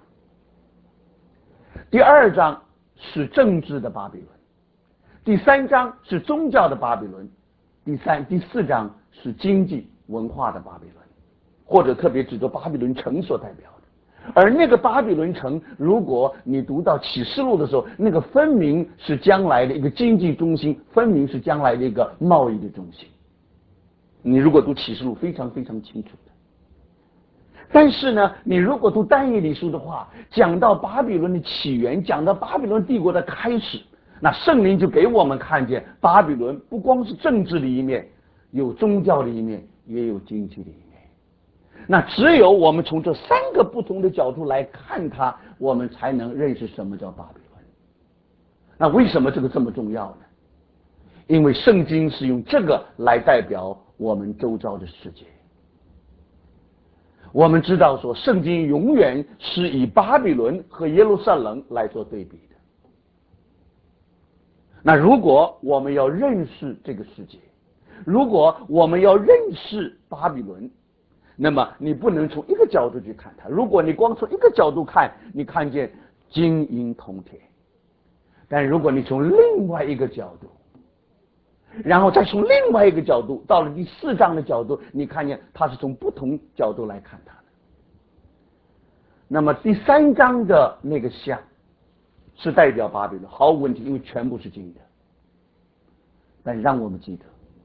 [SPEAKER 1] 第二章是政治的巴比伦，第三章是宗教的巴比伦，第三、第四章是经济文化的巴比伦，或者特别指着巴比伦城所代表的。而那个巴比伦城，如果你读到启示录的时候，那个分明是将来的一个经济中心，分明是将来的一个贸易的中心。你如果读启示录，非常非常清楚的。但是呢，你如果读但以理书的话，讲到巴比伦的起源，讲到巴比伦帝国的开始，那圣灵就给我们看见，巴比伦不光是政治的一面，有宗教的一面，也有经济的一面。那只有我们从这三个不同的角度来看它，我们才能认识什么叫巴比伦。那为什么这个这么重要呢？因为圣经是用这个来代表我们周遭的世界。我们知道说，圣经永远是以巴比伦和耶路撒冷来做对比的。那如果我们要认识这个世界，如果我们要认识巴比伦，那么你不能从一个角度去看它。如果你光从一个角度看，你看见金银铜铁；但如果你从另外一个角度，然后再从另外一个角度，到了第四章的角度，你看见它是从不同角度来看它的。那么第三章的那个像是代表巴比伦，毫无问题，因为全部是金的。但让我们记得，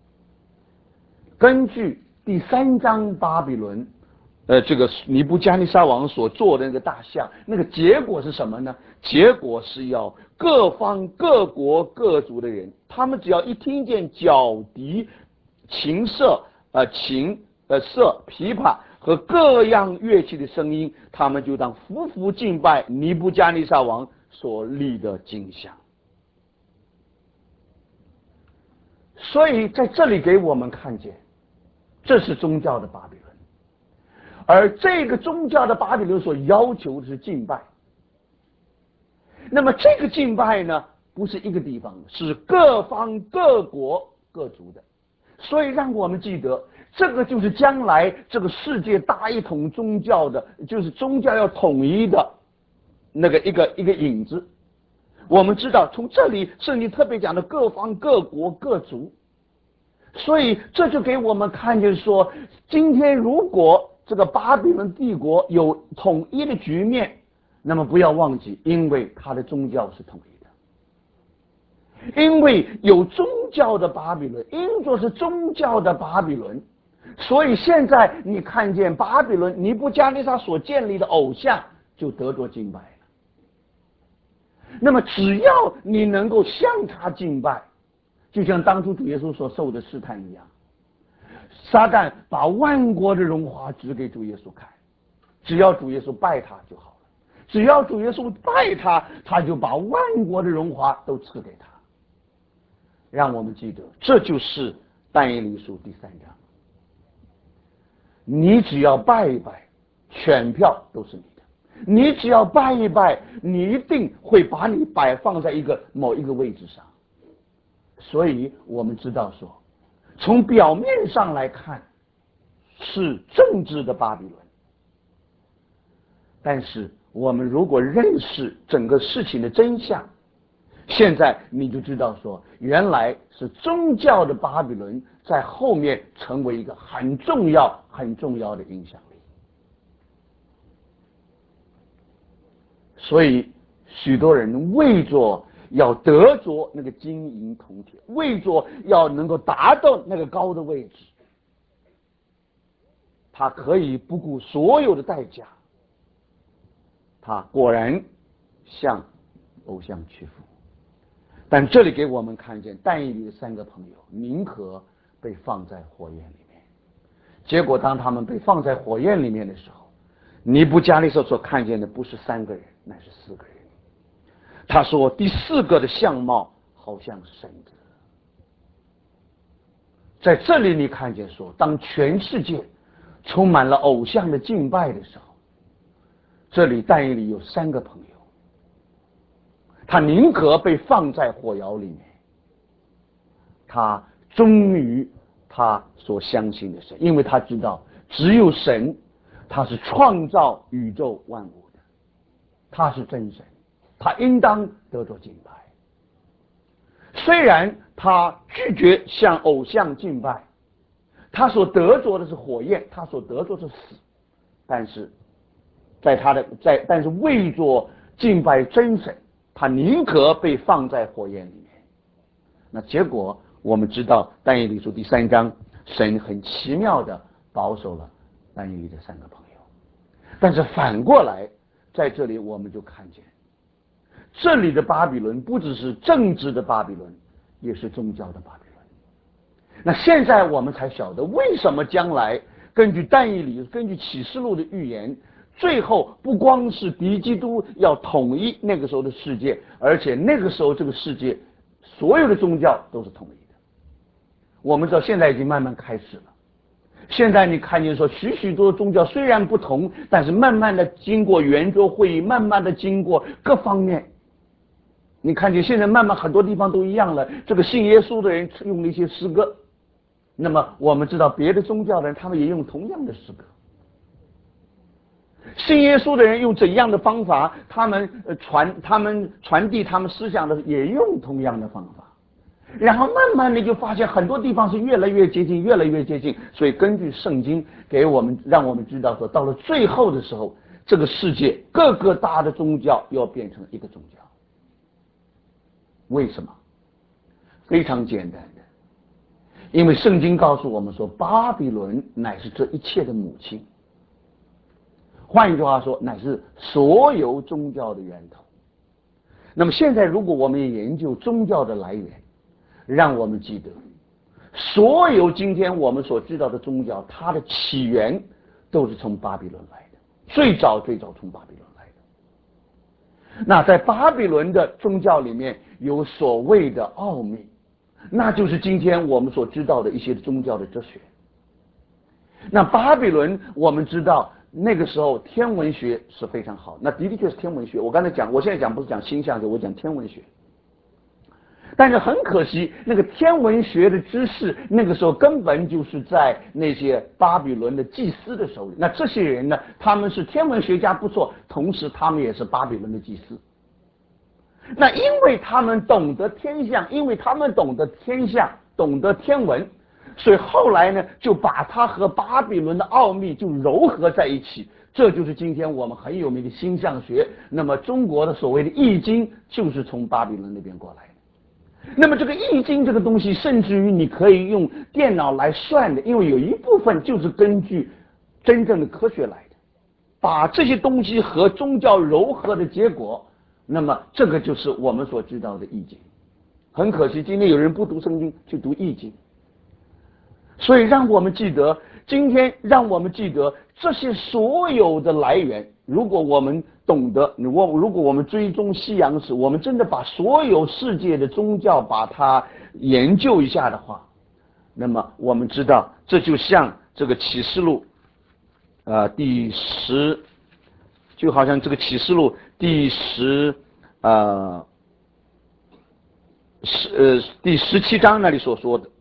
[SPEAKER 1] 根据第三章巴比伦，呃，这个尼布加尼撒王所做的那个大象，那个结果是什么呢？结果是要各方各国各族的人，他们只要一听见角笛、琴瑟、呃琴、呃瑟、琵琶和各样乐器的声音，他们就当匍匐敬拜尼布加尼撒王所立的金像。所以在这里给我们看见，这是宗教的巴比伦。 而这个宗教的巴比伦所要求的是敬拜。那么这个敬拜呢，不是一个地方，是各方各国各族的。所以让我们记得，这个就是将来这个世界大一统宗教的，就是宗教要统一的那个一个一个影子。我们知道，从这里圣经特别讲的各方各国各族，所以这就给我们看见说，今天如果这个巴比伦帝国有统一的局面，那么不要忘记，因为它的宗教是统一的，因为有宗教的巴比伦，因着是宗教的巴比伦，所以现在你看见巴比伦尼布加尼撒所建立的偶像就得着敬拜了。那么只要你能够向他敬拜，就像当初主耶稣所受的试探一样，撒旦把万国的荣华指给主耶稣看，只要主耶稣拜他就好了，只要主耶稣拜他，他就把万国的荣华都赐给他。让我们记得，这就是但以理书第三章，你只要拜一拜，全票都是你的。你只要拜一拜，你一定会把你摆放在一个某一个位置上。所以我们知道说，从表面上来看是政治的巴比伦，但是我们如果认识整个事情的真相，现在你就知道说，原来是宗教的巴比伦在后面成为一个很重要很重要的影响力。所以许多人为着要得着那个金银铜铁，为着要能够达到那个高的位置，他可以不顾所有的代价，他果然向偶像屈服。但这里给我们看见但以理的三个朋友宁可被放在火焰里面，结果当他们被放在火焰里面的时候，尼布加利撒所看见的不是三个人，乃是四个人。他说第四个的相貌好像神子。在这里你看见说，当全世界充满了偶像的敬拜的时候，这里但以理有三个朋友，他宁可被放在火窑里面，他忠于他所相信的神，因为他知道只有神，他是创造宇宙万物的，他是真神，他应当得着敬拜。虽然他拒绝向偶像敬拜，他所得着的是火焰，他所得着的是死，但是在他的在但是为着敬拜真神，他宁可被放在火焰里面。那结果我们知道但以理书第三章，神很奇妙的保守了但以理的三个朋友。但是反过来，在这里我们就看见，这里的巴比伦不只是政治的巴比伦，也是宗教的巴比伦。那现在我们才晓得为什么将来根据但以理根据启示录的预言，最后不光是敌基督要统一那个时候的世界，而且那个时候这个世界所有的宗教都是统一的。我们知道现在已经慢慢开始了，现在你看见说许许多宗教虽然不同，但是慢慢的经过圆桌会议，慢慢的经过各方面，你看见现在慢慢很多地方都一样了。这个信耶稣的人用了一些诗歌，那么我们知道别的宗教的人他们也用同样的诗歌。信耶稣的人用怎样的方法，他们传他们传递他们思想的也用同样的方法。然后慢慢的就发现很多地方是越来越接近，越来越接近。所以根据圣经给我们让我们知道说，到了最后的时候，这个世界各个大的宗教要变成一个宗教。为什么？非常简单的，因为圣经告诉我们说，巴比伦乃是这一切的母亲。换一句话说，乃是所有宗教的源头。那么现在如果我们也研究宗教的来源，让我们记得，所有今天我们所知道的宗教，它的起源都是从巴比伦来的，最早最早从巴比伦来的。那在巴比伦的宗教里面有所谓的奥秘，那就是今天我们所知道的一些宗教的哲学。那巴比伦我们知道那个时候天文学是非常好，那的的确是天文学。我刚才讲，我现在讲不是讲星象学，我讲天文学。但是很可惜，那个天文学的知识，那个时候根本就是在那些巴比伦的祭司的手里。那这些人呢，他们是天文学家不错，同时他们也是巴比伦的祭司。那因为他们懂得天象，因为他们懂得天象，懂得天文，所以后来呢，就把它和巴比伦的奥秘就糅合在一起。这就是今天我们很有名的星象学。那么中国的所谓的易经，就是从巴比伦那边过来的。那么这个易经这个东西，甚至于你可以用电脑来算的，因为有一部分就是根据真正的科学来的，把这些东西和宗教糅合的结果，那么这个就是我们所知道的易经。很可惜，今天有人不读圣经，去读易经。所以让我们记得，今天让我们记得这些所有的来源。如果我们懂得，如果如果我们追踪西洋史，我们真的把所有世界的宗教把它研究一下的话，那么我们知道，这就像这个启示录，呃，第十，就好像这个启示录第十，呃，十呃第十七章那里所说的。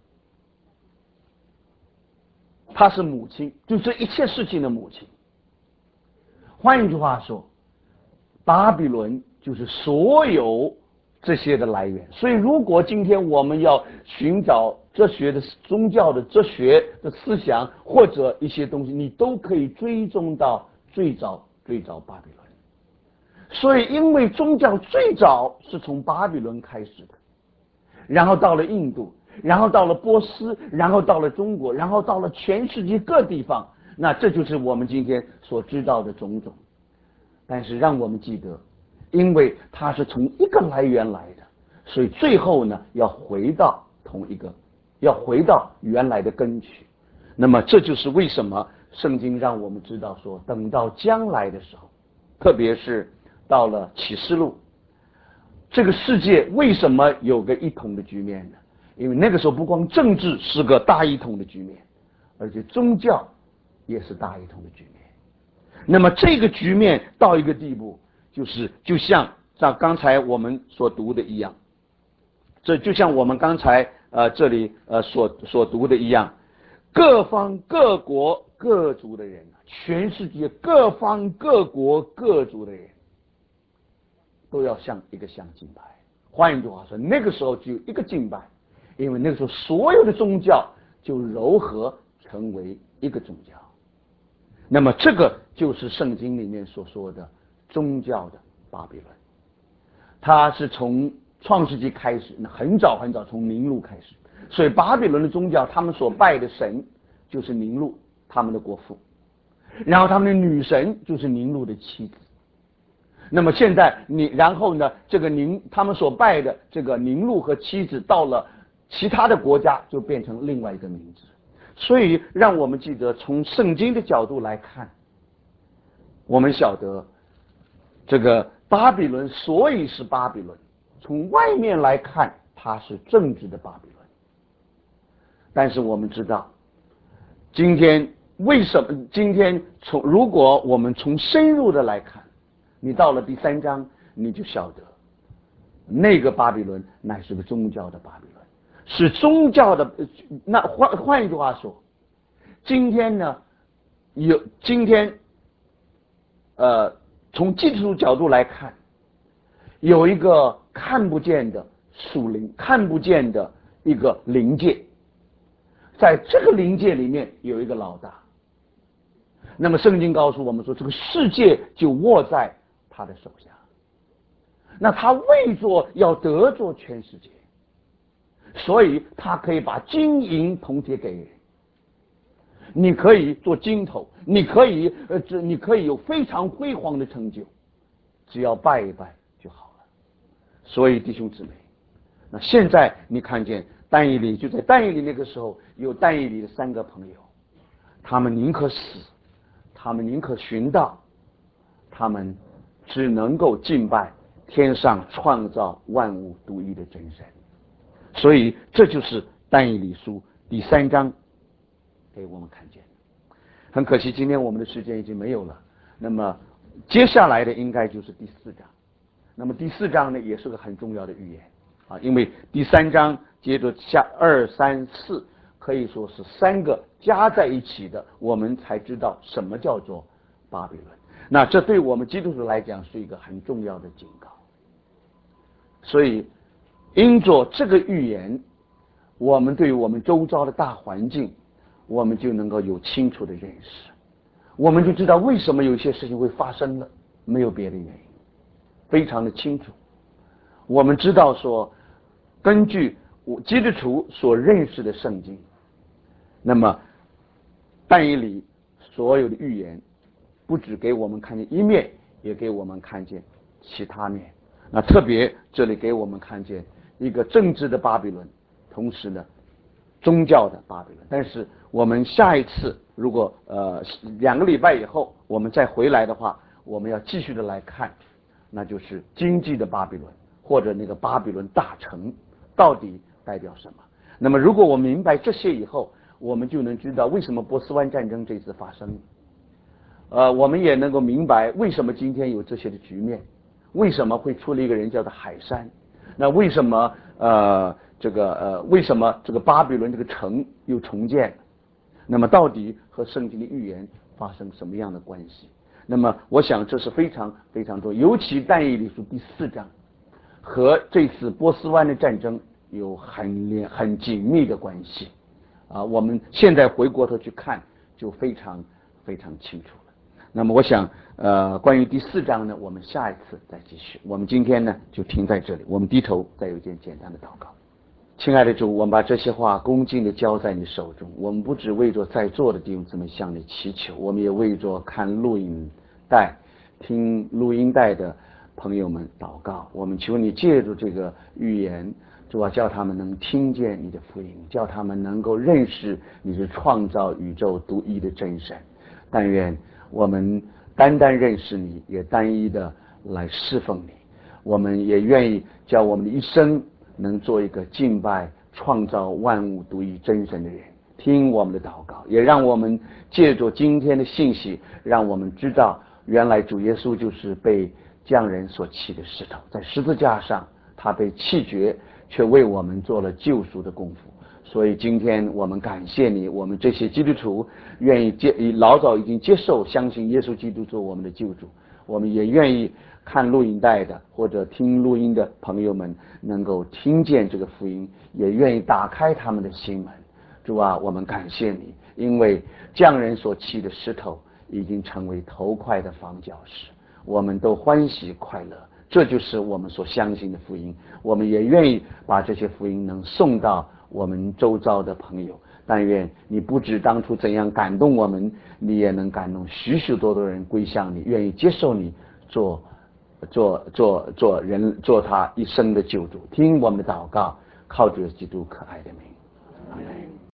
[SPEAKER 1] 她是母亲，就这一切事情的母亲。换一句话说，巴比伦就是所有这些的来源。所以，如果今天我们要寻找哲学的宗教的哲学的思想或者一些东西，你都可以追踪到最早最早巴比伦。所以，因为宗教最早是从巴比伦开始的，然后到了印度，然后到了波斯，然后到了中国，然后到了全世界各地方。那这就是我们今天所知道的种种。但是让我们记得，因为它是从一个来源来的，所以最后呢，要回到同一个，要回到原来的根去。那么这就是为什么圣经让我们知道说，等到将来的时候，特别是到了启示录，这个世界为什么有个一统的局面呢？因为那个时候不光政治是个大一统的局面，而且宗教也是大一统的局面。那么这个局面到一个地步，就是就像像刚才我们所读的一样，这就像我们刚才呃这里呃所所读的一样，各方各国各族的人，全世界各方各国各族的人，都要向一个像敬拜。换一句话说，那个时候只有一个敬拜，因为那个时候所有的宗教就糅合成为一个宗教。那么这个就是圣经里面所说的宗教的巴比伦，它是从创世纪开始，那很早很早从宁录开始。所以巴比伦的宗教，他们所拜的神就是宁录，他们的国父，然后他们的女神就是宁录的妻子。那么现在你然后呢，这个宁他们所拜的这个宁录和妻子到了其他的国家就变成另外一个名字。所以让我们记得，从圣经的角度来看，我们晓得这个巴比伦所以是巴比伦，从外面来看它是政治的巴比伦。但是我们知道，今天为什么今天从如果我们从深入的来看，你到了第三章，你就晓得那个巴比伦乃是个宗教的巴比伦，是宗教的。那换换一句话说，今天呢，有今天呃从基督徒角度来看，有一个看不见的属灵，看不见的一个灵界，在这个灵界里面有一个老大。那么圣经告诉我们说，这个世界就握在他的手下。那他为做要得着全世界，所以他可以把金银铜铁给人。你可以做金头，你可以呃，这你可以有非常辉煌的成就，只要拜一拜就好了。所以弟兄姊妹，那现在你看见但以理，就在但以理那个时候，有但以理的三个朋友，他们宁可死，他们宁可寻道，他们只能够敬拜天上创造万物独一的真神。所以这就是但以理书第三章给我们看见。 很可惜，今天我们的时间已经没有了。那么接下来的应该就是第四章。那么第四章呢，也是个很重要的预言啊，因为第三章接着下二三四，可以说是三个加在一起的，我们才知道什么叫做巴比伦。那这对我们基督徒来讲是一个很重要的警告。所以因着这个预言，我们对于我们周遭的大环境，我们就能够有清楚的认识，我们就知道为什么有些事情会发生了，没有别的原因，非常的清楚。我们知道说，根据我基督徒所认识的圣经，那么但以理所有的预言，不只给我们看见一面，也给我们看见其他面。那特别这里给我们看见一个政治的巴比伦，同时呢宗教的巴比伦。但是我们下一次如果呃两个礼拜以后我们再回来的话，我们要继续的来看，那就是经济的巴比伦，或者那个巴比伦大城到底代表什么。那么如果我明白这些以后，我们就能知道为什么波斯湾战争这次发生，呃我们也能够明白为什么今天有这些的局面，为什么会出了一个人叫做海山？那为什么呃这个呃为什么这个巴比伦这个城又重建？那么到底和圣经的预言发生什么样的关系？那么我想这是非常非常重要，尤其但以理书第四章和这次波斯湾的战争有很连很紧密的关系啊。我们现在回过头去看，就非常非常清楚了。那么我想呃关于第四章呢，我们下一次再继续。我们今天呢就停在这里，我们低头再有一件简单的祷告。亲爱的主，我们把这些话恭敬地交在你手中。我们不只为着在座的弟兄姊妹向你祈求，我们也为着看录影带、听录音带的朋友们祷告。我们求你借助这个预言，主啊，叫他们能听见你的福音，叫他们能够认识你是创造宇宙独一的真神。但愿我们单单认识你，也单一的来侍奉你。我们也愿意叫我们的一生能做一个敬拜创造万物独一真神的人。听我们的祷告，也让我们借着今天的信息，让我们知道原来主耶稣就是被匠人所弃的石头，在十字架上他被弃绝，却为我们做了救赎的功夫。所以今天我们感谢你，我们这些基督徒愿意接老早已经接受相信耶稣基督做我们的救主，我们也愿意看录音带的或者听录音的朋友们能够听见这个福音，也愿意打开他们的心门。主啊，我们感谢你，因为匠人所弃的石头已经成为头块的房角石，我们都欢喜快乐，这就是我们所相信的福音。我们也愿意把这些福音能送到我们周遭的朋友。但愿你不知当初怎样感动我们，你也能感动许许多多人归向你，愿意接受你做做做做人，做他一生的救主。听我们的祷告，靠着基督可爱的名，阿门。